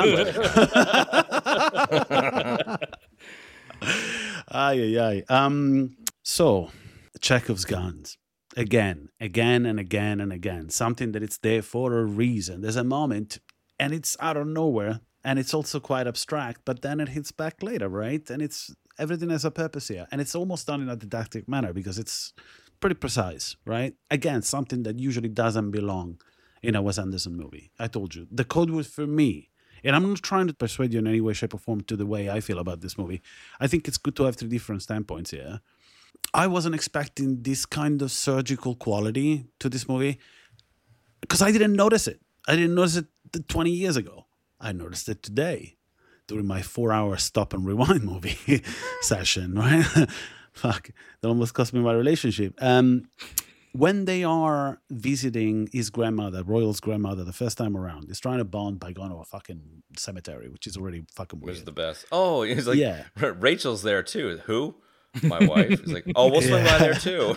Hunt. Ay, ay, ay. Um, so, Chekhov's guns. Again, again and again and again. Something that it's there for a reason. There's a moment, and it's out of nowhere, and it's also quite abstract, but then it hits back later, right? And it's everything has a purpose here. And it's almost done in a didactic manner because it's pretty precise, right? Again, something that usually doesn't belong in a Wes Anderson movie. I told you. The code was for me. And I'm not trying to persuade you in any way, shape, or form to the way I feel about this movie. I think it's good to have three different standpoints here. I wasn't expecting this kind of surgical quality to this movie because I didn't notice it. I didn't notice it twenty years ago. I noticed it today during my four-hour stop and rewind movie session, right? Fuck, that almost cost me my relationship. Um, when they are visiting his grandmother, Royal's grandmother, the first time around, he's trying to bond by going to a fucking cemetery, which is already fucking weird. Which is the best. Oh, he's like, Yeah. Rachel's there too. Who? My wife. He's like, oh, we'll swing by there too.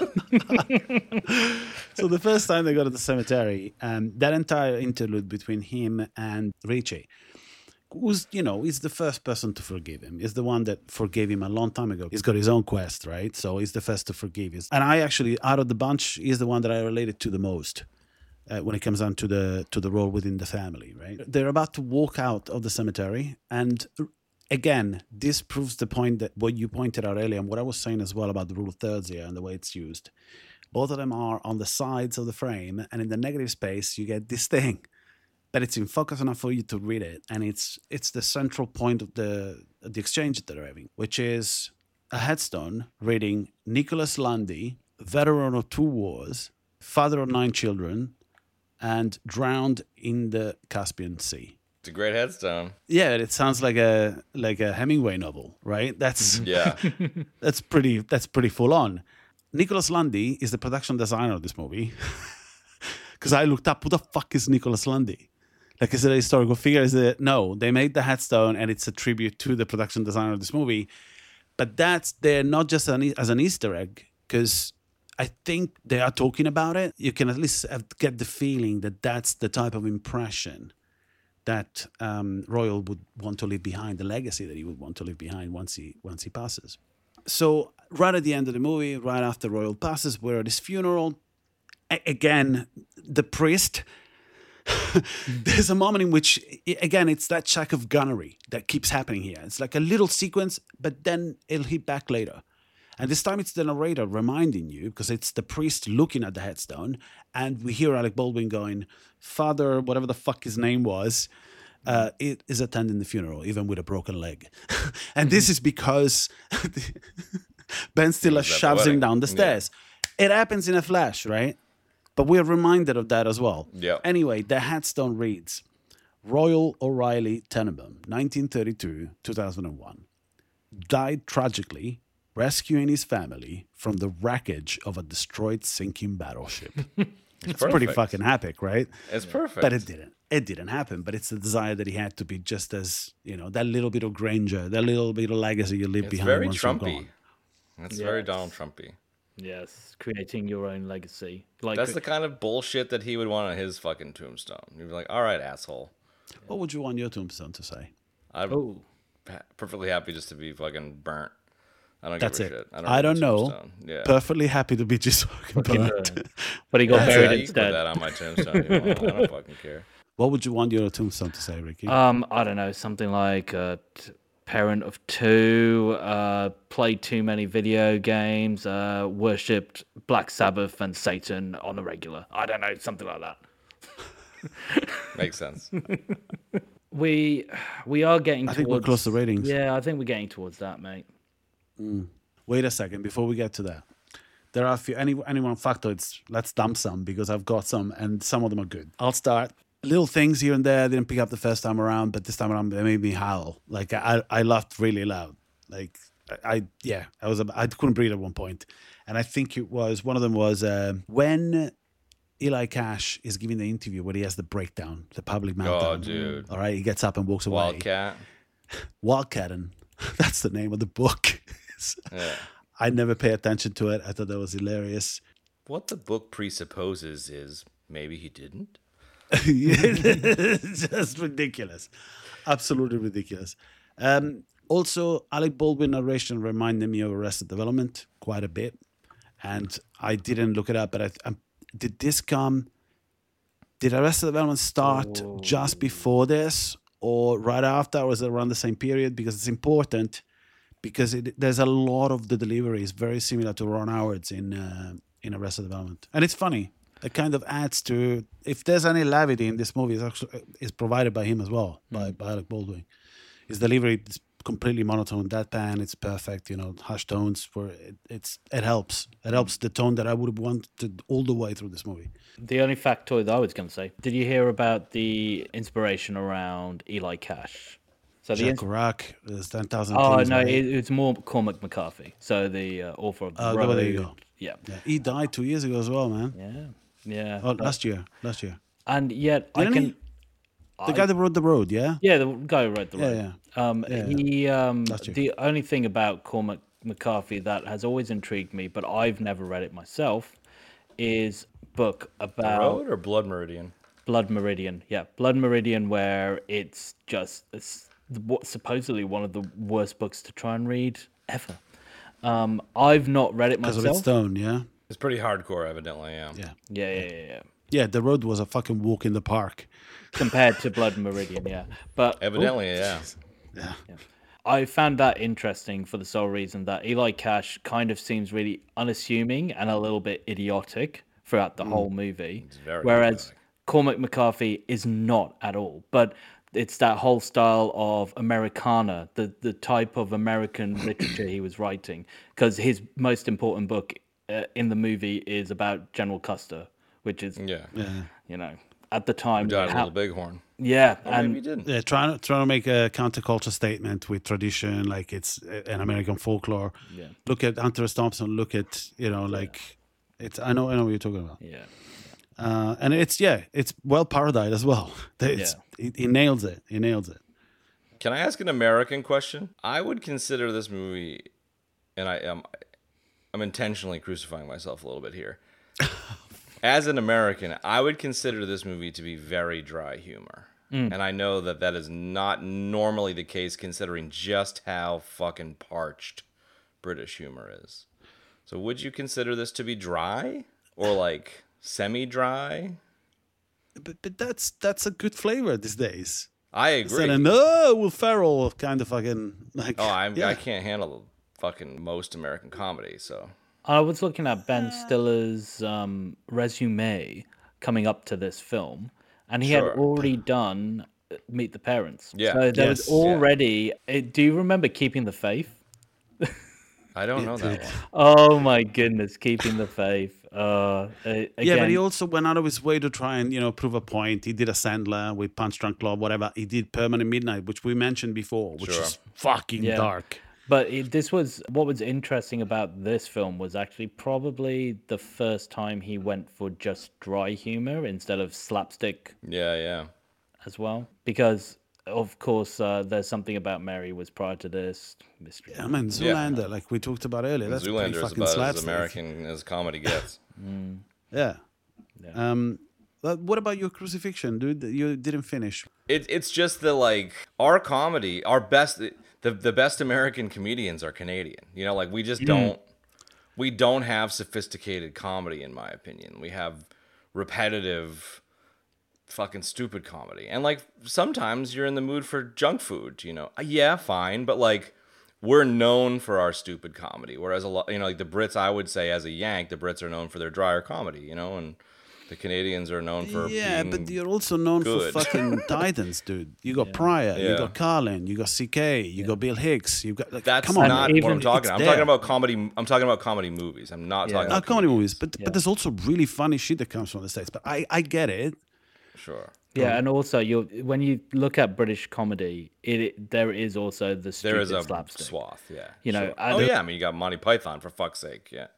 So the first time they go to the cemetery, um, that entire interlude between him and Richie, who's, you know, he's the first person to forgive him. He's the one that forgave him a long time ago. He's got his own quest, right? So he's the first to forgive. He's, and I actually, out of the bunch, he's the one that I related to the most uh, when it comes down to the to the role within the family, right? They're about to walk out of the cemetery, and again, this proves the point that what you pointed out earlier and what I was saying as well about the rule of thirds here and the way it's used. Both of them are on the sides of the frame, and in the negative space, you get this thing. But it's in focus enough for you to read it, and it's it's the central point of the the exchange that they're having, which is a headstone reading Nicholas Lundy, veteran of two wars, father of nine children, and drowned in the Caspian Sea. It's a great headstone. Yeah, it sounds like a like a Hemingway novel, right? That's Yeah. that's pretty that's pretty full on. Nicholas Lundy is the production designer of this movie. Because I looked up, who the fuck is Nicholas Lundy? Like, is it a historical figure? Is it? No, they made the headstone, and it's a tribute to the production designer of this movie. But that's there not just an, as an Easter egg, because I think they are talking about it. You can at least have, get the feeling that that's the type of impression that um, Royal would want to leave behind, the legacy that he would want to leave behind once he once he passes. So right at the end of the movie, right after Royal passes, we're at his funeral. A- again, the priest... There's a moment in which, again, it's that check of gunnery that keeps happening here. It's like a little sequence, but then it'll hit back later. And this time it's the narrator reminding you, because it's the priest looking at the headstone, and we hear Alec Baldwin going, Father, whatever the fuck his name was, uh, it is attending the funeral, even with a broken leg. And this is because Ben Stiller shoves him down the stairs. Yeah. It happens in a flash, right? But we're reminded of that as well. Yeah. Anyway, the headstone reads, Royal O'Reilly Tenenbaum, nineteen thirty-two to two thousand one. Died tragically rescuing his family from the wreckage of a destroyed sinking battleship. It's perfect. Pretty fucking epic, right? It's perfect. But it didn't. It didn't happen. But it's the desire that he had to be just as, you know, that little bit of grandeur, that little bit of legacy you leave it's behind. Very once you're Trumpy. gone. That's yes. very Donald Trumpy. Yes, creating your own legacy. Like That's the kind of bullshit that he would want on his fucking tombstone. He'd be like, all right, asshole. What would you want your tombstone to say? I'm oh. perfectly happy just to be fucking burnt. I don't That's give a it. shit. I don't, I don't know. tombstone. Yeah. Perfectly happy to be just fucking burnt. Uh, but he got That's buried it. instead. You can put that on my tombstone. You want. I don't fucking care. What would you want your tombstone to say, Ricky? Um, I don't know, something like uh, t- parent of two, uh, played too many video games, uh, worshipped Black Sabbath and Satan on a regular. I don't know, something like that. Makes sense. We we are getting. I towards, think we're close to ratings. Yeah, I think we're getting towards that, mate. Mm. Wait a second before we get to that. There are a few any anyone factoids. Let's dump some because I've got some and some of them are good. I'll start. Little things here and there I didn't pick up the first time around, but this time around they made me howl. Like I I laughed really loud. Like I, I yeah I was I couldn't breathe at one point, and I think it was one of them was uh, when Eli Cash is giving the interview where he has the breakdown, the public meltdown. Oh, dude! All right, he gets up and walks away. Wildcat. Wildcatting. That's the name of the book. Yeah. I never pay attention to it. I thought that was hilarious. What the book presupposes is maybe he didn't. Just ridiculous. Absolutely ridiculous. Um, also, Alec Baldwin narration reminded me of Arrested Development quite a bit. And I didn't look it up, but I, I, did this come... Did Arrested Development start oh. just before this or right after, or was it around the same period? Because it's important, because it, there's a lot of the delivery is very similar to Ron Howard's in uh, in Arrested Development. And it's funny. It kind of adds to, if there's any levity in this movie, it's actually is provided by him as well, mm. by, by Alec Baldwin. His delivery is completely monotone, deadpan, it's perfect, you know, hushed tones, for it, it's it helps. It helps the tone that I would have wanted all the way through this movie. The only factoid that I was going to say, did you hear about the inspiration around Eli Cash? So the Jack ins- Kerouac, there's ten thousand Oh, Kings, no, right? it, it's more Cormac McCarthy. So the uh, author of The Oh, Road. there you go. Yeah. yeah. He died two years ago as well, man. Yeah. Yeah. Oh, last year. Last year. And yet Didn't I can... he? The I, guy that wrote The Road, yeah? Yeah, the guy who wrote The Road. Yeah, yeah. Um, yeah, he, um, Last year. the only thing about Cormac McCarthy that has always intrigued me, but I've never read it myself, is book The about... Road or Blood Meridian? Blood Meridian, yeah. Blood Meridian, where it's just it's what supposedly one of the worst books to try and read ever. Um, I've not read it myself. Because of its tone, yeah? It's pretty hardcore, evidently, yeah. Yeah. Yeah, yeah, yeah, yeah. Yeah, The Road was a fucking walk in the park. Compared to Blood Meridian, yeah. But Evidently, yeah. yeah. Yeah. I found that interesting for the sole reason that Eli Cash kind of seems really unassuming and a little bit idiotic throughout the Mm. whole movie. It's very Whereas idiotic. Cormac McCarthy is not at all. But it's that whole style of Americana, the, the type of American literature he was writing. Because his most important book uh, in the movie is about General Custer, which is, Yeah. Yeah. you know, at the time... Who died how- Little Bighorn. Yeah. Or and maybe he didn't. Yeah, trying to trying to make a counterculture statement with tradition, like it's an American folklore. Yeah. Look at Hunter S. Thompson. Look at you know, like it's. I know, I know what you're talking about. Yeah. Uh, and it's yeah, it's well parodied as well. It's, he, he nails it. He nails it. Can I ask an American question? I would consider this movie, and I am, I'm intentionally crucifying myself a little bit here. As an American, I would consider this movie to be very dry humor. Mm. And I know that that is not normally the case considering just how fucking parched British humor is. So would you consider this to be dry or like semi-dry? But but that's that's a good flavor these days. I Instead agree. of, no, Will Ferrell kind of fucking like. Oh, I'm, yeah. I can't handle fucking most American comedy. So I was looking at Ben Stiller's um, resume coming up to this film, and he Sure. had already done Meet the Parents. Yeah. So there Yes. was already. eh, Do you remember Keeping the Faith? I don't know that one. Oh my goodness, Keeping the Faith. Uh, a- Yeah, but he again, also went out of his way to try and, you know, prove a point. He did a Sandler with Punch Drunk Love, whatever. He did Permanent Midnight, which we mentioned before, which Sure. is fucking Yeah. dark. But it, this was what was interesting about this film was actually probably the first time he went for just dry humor instead of slapstick Yeah, yeah. as well. Because of course, uh, there's something about Mary was prior to this mystery. I mean, Zoolander, like we talked about earlier, that's pretty Zoolander is fucking about as slapstick. American as comedy gets. Yeah. Um, but what about your crucifixion, dude? You didn't finish. It, it's just that like our comedy, our best, the the best American comedians are Canadian. You know, like we just don't, we don't have sophisticated comedy, in my opinion. We have repetitive, fucking stupid comedy, and like sometimes you're in the mood for junk food. You know, yeah, fine, but like we're known for our stupid comedy, whereas a lot, you know, like the Brits, I would say as a Yank, the Brits are known for their drier comedy. You know, and the Canadians are known for Yeah, being but you're also known good. for fucking Titans, dude. You got Pryor, you Yeah. got Carlin, you got C K, you got Bill Hicks. You got like, That's come on, not even- what I'm talking. it's I'm there. talking about comedy. I'm talking about comedy movies. I'm not Yeah. talking Uh, about comedy movies, but but there's also really funny shit that comes from the States. But I I get it. Sure. Yeah, and also you when you look at British comedy, it, it there is also the stupid There is a slapstick. swath. Yeah. You know, sure. I oh don't- yeah. I mean, you got Monty Python for fuck's sake. Yeah.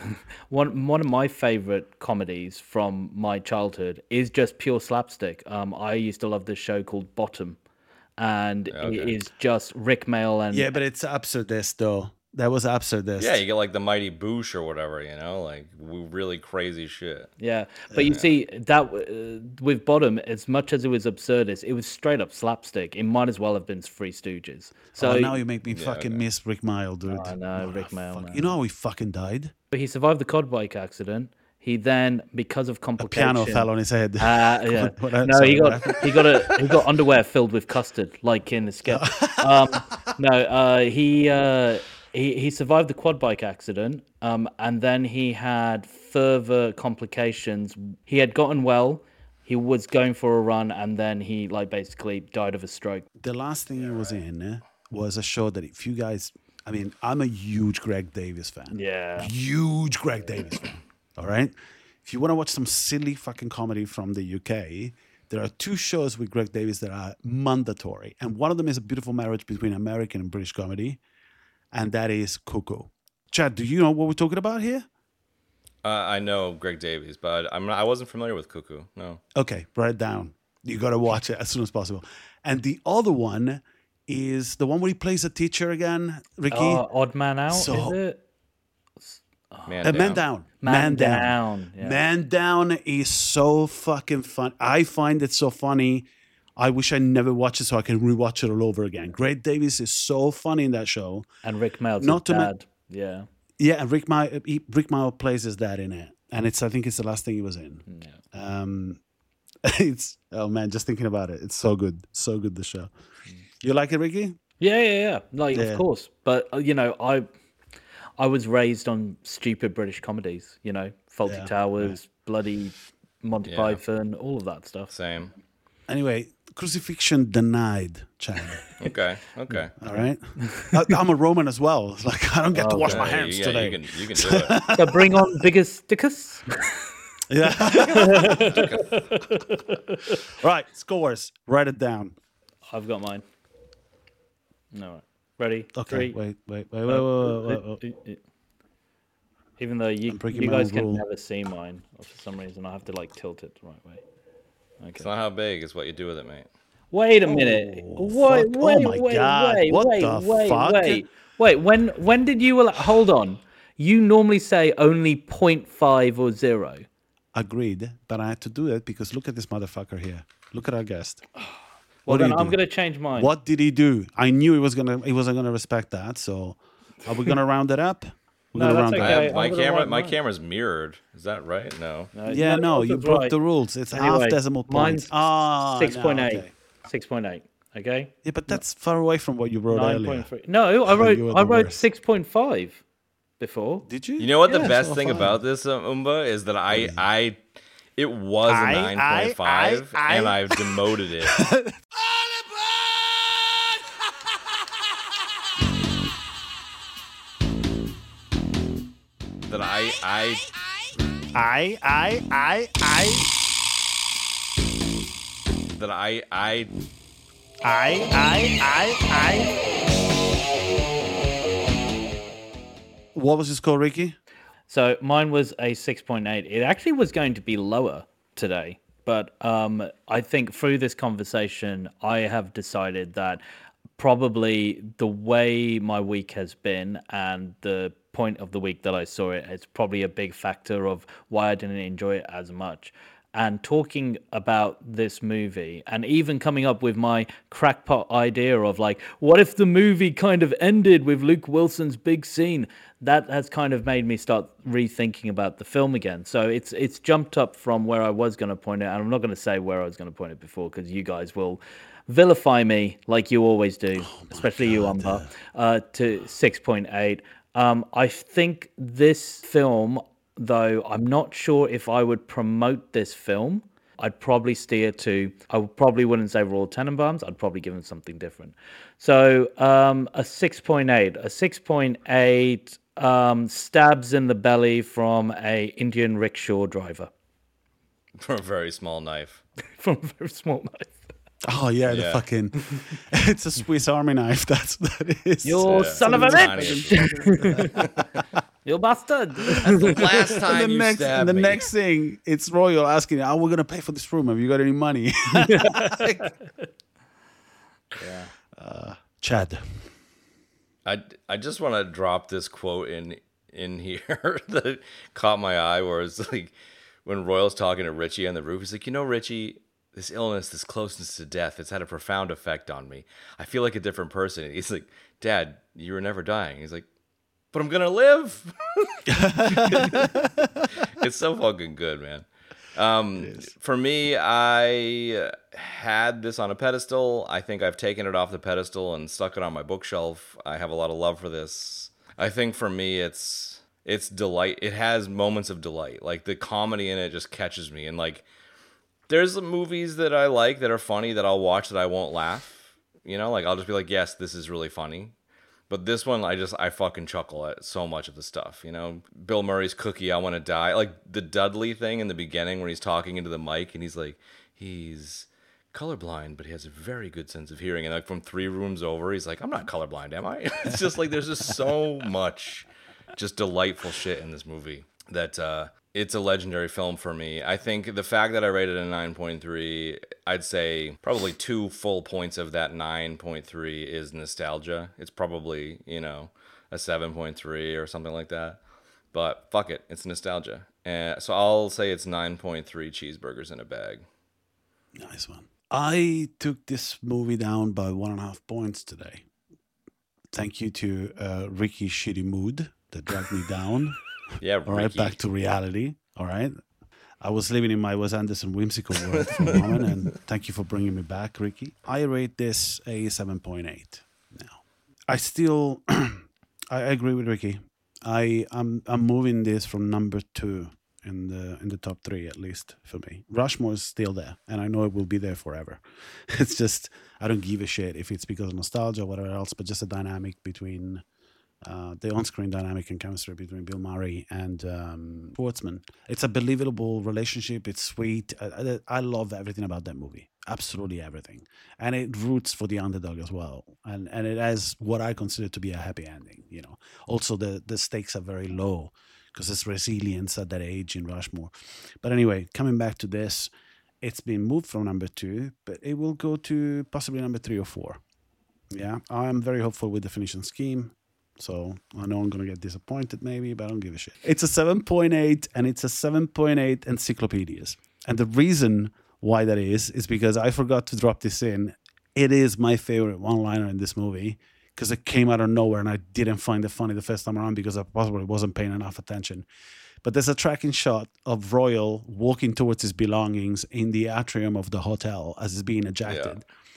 One one of my favorite comedies from my childhood is just pure slapstick. Um, I used to love this show called Bottom, and it Okay. is just Rick Mail and Yeah, but it's absurdist though. That was absurdist. Yeah, you get like the Mighty Boosh or whatever. You know, like w- really crazy shit. yeah. But you see that uh, with Bottom, as much as it was absurdist, it was straight up slapstick. It might as well have been Three Stooges. So oh, now you make me fucking okay. miss Rick Mile, dude. I know, Rick Ah, Mail, fuck. man. You know how he fucking died? But he survived the quad bike accident. He then, because of A complications, piano fell on his head. Uh, yeah. What- what- uh, no, sorry, he got what? he got a he got underwear filled with custard, like in the sketch. um, no, uh, he uh, he he survived the quad bike accident, um, and then he had further complications. He had gotten well. He was going for a run, and then he like basically died of a stroke. The last thing he was in eh, was a show that if you guys, I mean, I'm a huge Greg Davis fan. Yeah. Huge Greg Davis fan. All right. If you want to watch some silly fucking comedy from the U K, there are two shows with Greg Davis that are mandatory. And one of them is a beautiful marriage between American and British comedy. And that is Cuckoo. Chad, do you know what we're talking about here? Uh, I know Greg Davies, but I'm not, I wasn't familiar with Cuckoo. No. Okay, write it down. You got to watch it as soon as possible. And the other one is the one where he plays a teacher again, Ricky. Oh, Odd Man Out, So- is it? Man Uh, down. Man Down. Man Man Down. Down, yeah. Man Down is so fucking fun. I find it so funny. I wish I never watched it so I can rewatch it all over again. Greg Davis is so funny in that show. And Rick Mail's Not his to ma- dad. Yeah. Yeah, and Rick Mile, he, Rick Mile plays his dad in it, and it's I think it's the last thing he was in. Um, it's oh man, just thinking about it, it's so good, so good. The show. You like it, Ricky? Yeah, yeah, yeah. Like, Yeah. of course. But uh, you know, I, I was raised on stupid British comedies. You know, Faulty Yeah, Towers, bloody Monty Yeah. Python, all of that stuff. Same. Anyway, crucifixion denied, Chad. Okay. Okay. All right, I, I'm a Roman as well. It's like I don't get to wash my Okay, hands yeah, today. You can you can do it. So bring on bigger stickers. Yeah. Right, scores. Write it down. I've got mine. No, right. Ready? Okay. Three. Wait, wait, wait, wait, wait, wait, wait, wait. Even though you, I'm breaking you my guys own can rule. never see mine, or for some reason I have to like tilt it the right way. It's Okay. not how big; it's what you do with it, mate. Wait a minute. Oh, wait, fuck. wait, Oh my wait, God. wait, What wait, the wait, fuck? wait. Wait, when when did you al- hold on? You normally say only zero point five or zero. Agreed, but I had to do it because look at this motherfucker here. Look at our guest. Well, What do then you I'm do? gonna change mine. What did he do? I knew he was gonna. He wasn't gonna respect that. So, are we gonna round it up? We're No, gonna that's round I it okay. up. have, my I'm gonna camera write my mine. camera's mirrored. Is that right? No. No, Yeah, no, yours you is broke right. the rules. It's Anyway, half decimal mine's points. Ah, six point eight. no, okay. Six point eight. Okay. Yeah, but that's far away from what you wrote Nine earlier. point three. No, I You wrote were I the wrote worst. six point five before. Did you? You know what the Yeah, best so thing far. about this, um, Umba, is that I, I, it was a I- nine point five, I- I- and I've demoted it. that I, I, I, I, I, I, that I, I, I, I, I, I. What was your score, Ricky? So mine was a six point eight. It actually was going to be lower today, but um, I think through this conversation, I have decided that probably the way my week has been and the point of the week that I saw it, it's probably a big factor of why I didn't enjoy it as much. And talking about this movie and even coming up with my crackpot idea of like, what if the movie kind of ended with Luke Wilson's big scene? That has kind of made me start rethinking about the film again. So it's it's jumped up from where I was going to point it, and I'm not going to say where I was going to point it before because you guys will vilify me like you always do, oh especially God, you, Umba, uh, to six point eight. Um, I think this film, though, I'm not sure if I would promote this film. I'd probably steer to, I probably wouldn't say Royal Tenenbaums. I'd probably give them something different. So um, a six point eight. A six point eight um, stabs in the belly from a Indian rickshaw driver. from a very small knife. From a very small knife. Oh yeah, the Yeah. fucking it's a Swiss Army knife. That's what that is. You Yeah. son of a Tiny. bitch! You bastard! That's the last And time the you next, stabbed the me. next thing, it's Royal asking, "Are we gonna pay for this room? Have you got any money?" Yeah. uh, Chad. I, I just want to drop this quote in in here that caught my eye, where it's like when Royal's talking to Richie on the roof, he's like, you know, Richie, this illness, this closeness to death, it's had a profound effect on me. I feel like a different person. And he's like, Dad, you were never dying. He's like, but I'm gonna live. It's so fucking good, man. Um, for me, I had this on a pedestal. I think I've taken it off the pedestal and stuck it on my bookshelf. I have a lot of love for this. I think for me, it's it's delight. It has moments of delight. Like the comedy in it just catches me. And like, there's movies that I like that are funny that I'll watch that I won't laugh. You know, like I'll just be like, yes, this is really funny. But this one, I just, I fucking chuckle at so much of the stuff, you know? Bill Murray's Cookie, I Want to Die. Like, the Dudley thing in the beginning where he's talking into the mic and he's like, he's colorblind, but he has a very good sense of hearing. And like from three rooms over, he's like, I'm not colorblind, am I? It's just like, there's just so much just delightful shit in this movie that uh, it's a legendary film for me. I think the fact that I rated a nine point three, I'd say probably two full points of that nine point three is nostalgia. It's probably, you know, a seven point three or something like that. But fuck it, it's nostalgia. And so I'll say it's nine point three cheeseburgers in a bag. Nice one. I took this movie down by one and a half points today. Thank you to uh, Ricky's shitty mood that dragged me down. Yeah, all right, Ricky. back to reality. All right. I was living in my Wes Anderson whimsical world for a moment, and thank you for bringing me back, Ricky. I rate this a seven point eight now. I still, I agree with Ricky. I, I'm, I'm moving this from number two in the in the top three, at least for me. Rushmore is still there, and I know it will be there forever. It's just, I don't give a shit if it's because of nostalgia or whatever else, but just a dynamic between... Uh, the on-screen dynamic and chemistry between Bill Murray and um, Schwartzman. It's a believable relationship. It's sweet. I, I, I love everything about that movie. Absolutely everything. And it roots for the underdog as well. And and it has what I consider to be a happy ending. You know. Also, the, the stakes are very low because there's resilience at that age in Rushmore. But anyway, coming back to this, it's been moved from number two, but it will go to possibly number three or four. Yeah, I'm very hopeful with the finishing scheme. So I know I'm going to get disappointed maybe, but I don't give a shit. It's a seven point eight and it's a seven point eight encyclopedias. And the reason why that is, is because I forgot to drop this in. It is my favorite one-liner in this movie because it came out of nowhere and I didn't find it funny the first time around because I possibly wasn't paying enough attention. But there's a tracking shot of Royal walking towards his belongings in the atrium of the hotel as he's being ejected. Yeah.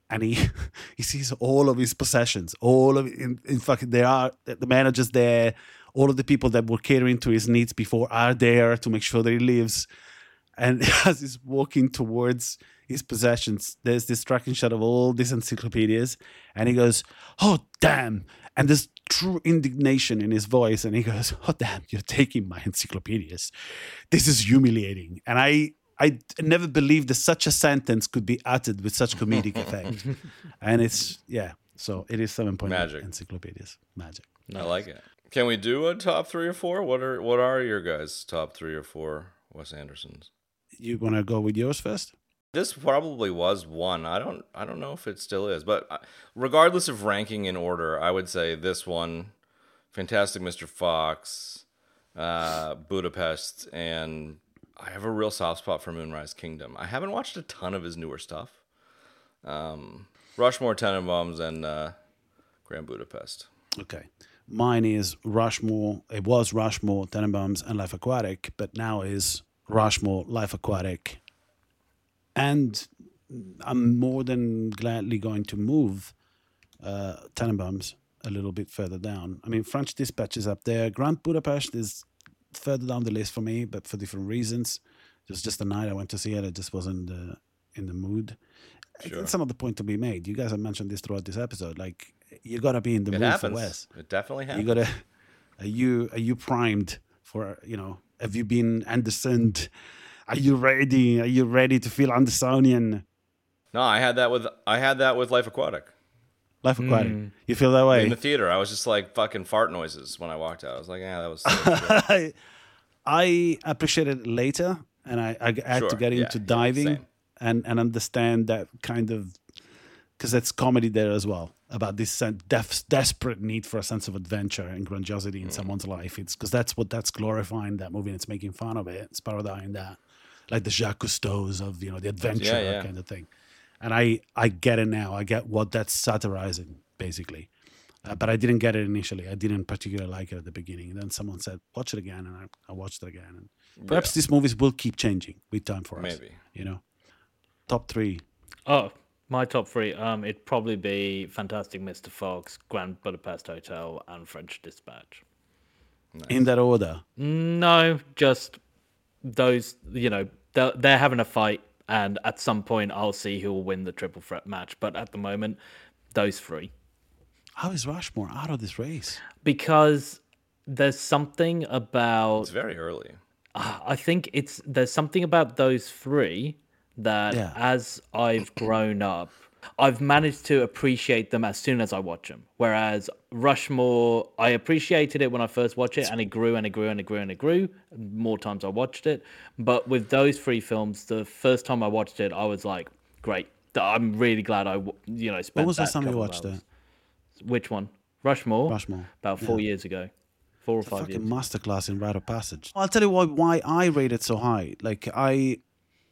and he he sees all of his possessions, all of in, in fact there are the managers there, all of the people that were catering to his needs before are there to make sure that he lives. And as he's walking towards his possessions, there's this tracking shot of all these encyclopedias, and he goes, "Oh damn!" And there's true indignation in his voice, and he goes, "Oh damn, you're taking my encyclopedias. This is humiliating." And I. I never believed that such a sentence could be uttered with such comedic effect. And it's, yeah, so it is seven point eight Magic. encyclopedias. Magic. I like it. Can we do a top three or four? What are what are your guys' top three or four Wes Andersons? You want to go with yours first? This probably was one. I don't I don't know if it still is, but regardless of ranking in order, I would say this one, Fantastic Mister Fox, uh, Budapest, and I have a real soft spot for Moonrise Kingdom. I haven't watched a ton of his newer stuff. Um, Rushmore, Tenenbaums, and uh, Grand Budapest. Okay. Mine is Rushmore. It was Rushmore, Tenenbaums, and Life Aquatic, but now is Rushmore, Life Aquatic. And I'm more than gladly going to move uh, Tenenbaums a little bit further down. I mean, French Dispatch is up there. Grand Budapest is further down the list for me, but for different reasons. It was just a night I went to see it. I just wasn't uh, in the mood. Sure. It's another point to be made. You guys have mentioned this throughout this episode. Like, you got to be in the It mood happens. for Wes. It definitely happens. You got to. Are you are you primed for, you know? Have you been Andersoned? Are you ready? Are you ready to feel Andersonian? No, I had that with I had that with Life Aquatic. Life Aquatic. You feel that way? In the theater, I was just like fucking fart noises when I walked out. I was like, yeah, that was. I, I appreciated it later, and I, I had Sure, to get yeah, into yeah, diving same. and, and understand that kind of, because that's comedy there as well, about this sen- def- desperate need for a sense of adventure and grandiosity in Mm. someone's life. It's because that's what that's glorifying that movie, and it's making fun of it. It's parodying that, like the Jacques Cousteau's of, you know, the adventure Yeah, yeah. kind of thing. And I, I get it now. I get what that's satirizing, basically. Uh, but I didn't get it initially. I didn't particularly like it at the beginning. And then someone said, watch it again. And I, I watched it again. And perhaps Yeah. these movies will keep changing with time for us. Maybe. You know? Top three. Oh, my top three. Um, it'd probably be Fantastic Mister Fox, Grand Budapest Hotel, and French Dispatch. In that order. No, just those. You know, they're, they're having a fight, and at some point, I'll see who will win the triple threat match. But at the moment, those three. How is Rushmore out of this race? Because there's something about. It's very early. Uh, I think it's there's something about those three that Yeah. as I've grown up, I've managed to appreciate them as soon as I watch them. Whereas Rushmore, I appreciated it when I first watched it, and it grew and it grew and it grew and it grew. More times I watched it, but with those three films, the first time I watched it, I was like, "Great! I'm really glad I, w- you know, spent." When was the that last time you couple of watched hours." it? Which one? Rushmore. Rushmore. About four Yeah. years ago, four or It's a five fucking years. masterclass in rite of passage. I'll tell you why, why I rate it so high. Like, I,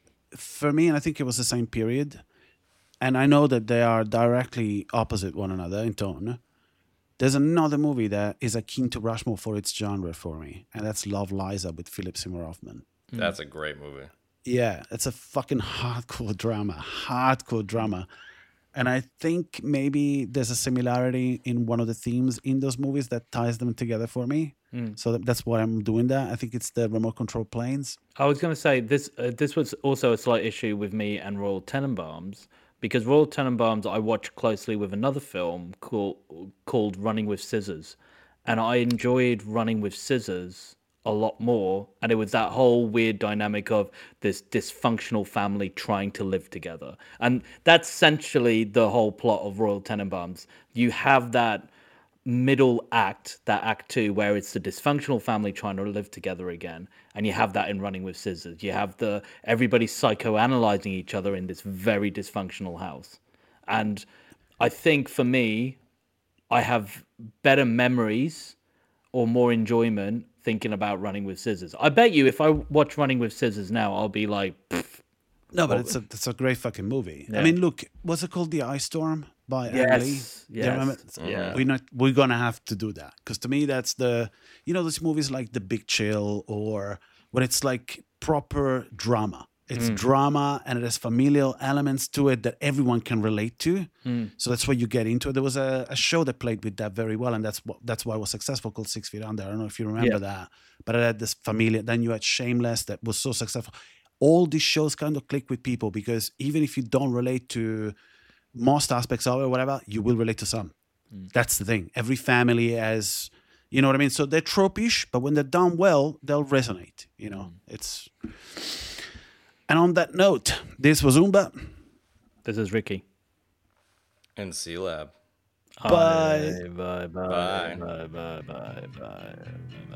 for me, and I think it was the same period, and I know that they are directly opposite one another in tone. There's another movie that is akin to Rushmore for its genre for me, and that's Love Liza with Philip Seymour Hoffman. That's a great movie. Yeah, it's a fucking hardcore drama, hardcore drama. And I think maybe there's a similarity in one of the themes in those movies that ties them together for me. Mm. So that, that's why I'm doing that. I think it's the remote control planes. I was going to say this. Uh, this was also a slight issue with me and Royal Tenenbaums, because Royal Tenenbaums I watched closely with another film called called Running with Scissors, and I enjoyed Running with Scissors a lot more. And it was that whole weird dynamic of this dysfunctional family trying to live together, and that's essentially the whole plot of Royal Tenenbaums. You have that middle act, that act two, where it's the dysfunctional family trying to live together again, and you have that in Running with Scissors. You have the everybody psychoanalyzing each other in this very dysfunctional house. And I think for me, I have better memories or more enjoyment thinking about Running with Scissors. I bet you if I watch Running with Scissors now, I'll be like, pfft. No, but Well, it's a it's a great fucking movie. Yeah. I mean, look, what's it called? The Ice Storm by Ang Lee. Yes, Do you remember? yes, yeah. We're not. We're gonna have to do that because to me, that's the you know those movies like The Big Chill or when it's like proper drama. It's Mm. drama and it has familial elements to it that everyone can relate to. Mm. So that's where you get into it. There was a, a show that played with that very well, and that's what that's why it was successful, called Six Feet Under. I don't know if you remember Yeah. that, but it had this familiar. Then you had Shameless that was so successful. All these shows kind of click with people because even if you don't relate to most aspects of it or whatever, you will relate to some. Mm. That's the thing. Every family has, you know what I mean? So they're tropish, but when they're done well, they'll resonate. You know, it's. And on that note, this was Umba. This is Ricky. And C-Lab. Bye. Bye. Bye. Bye. Bye. Bye. Bye. Bye.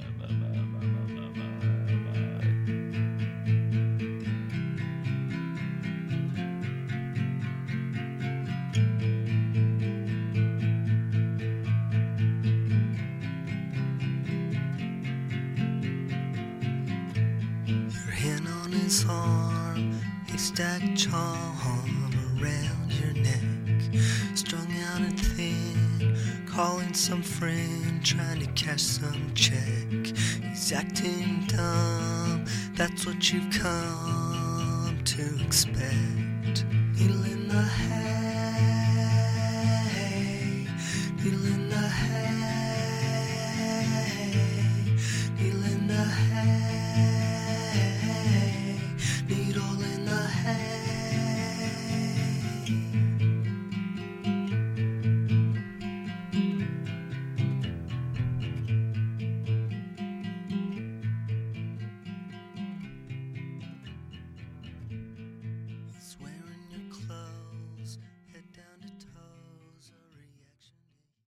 Your hand on his arm, haystack charm around your neck, strung out and thin, calling some friend, trying to cash some check. He's acting dumb, that's what you've come to expect. Needle in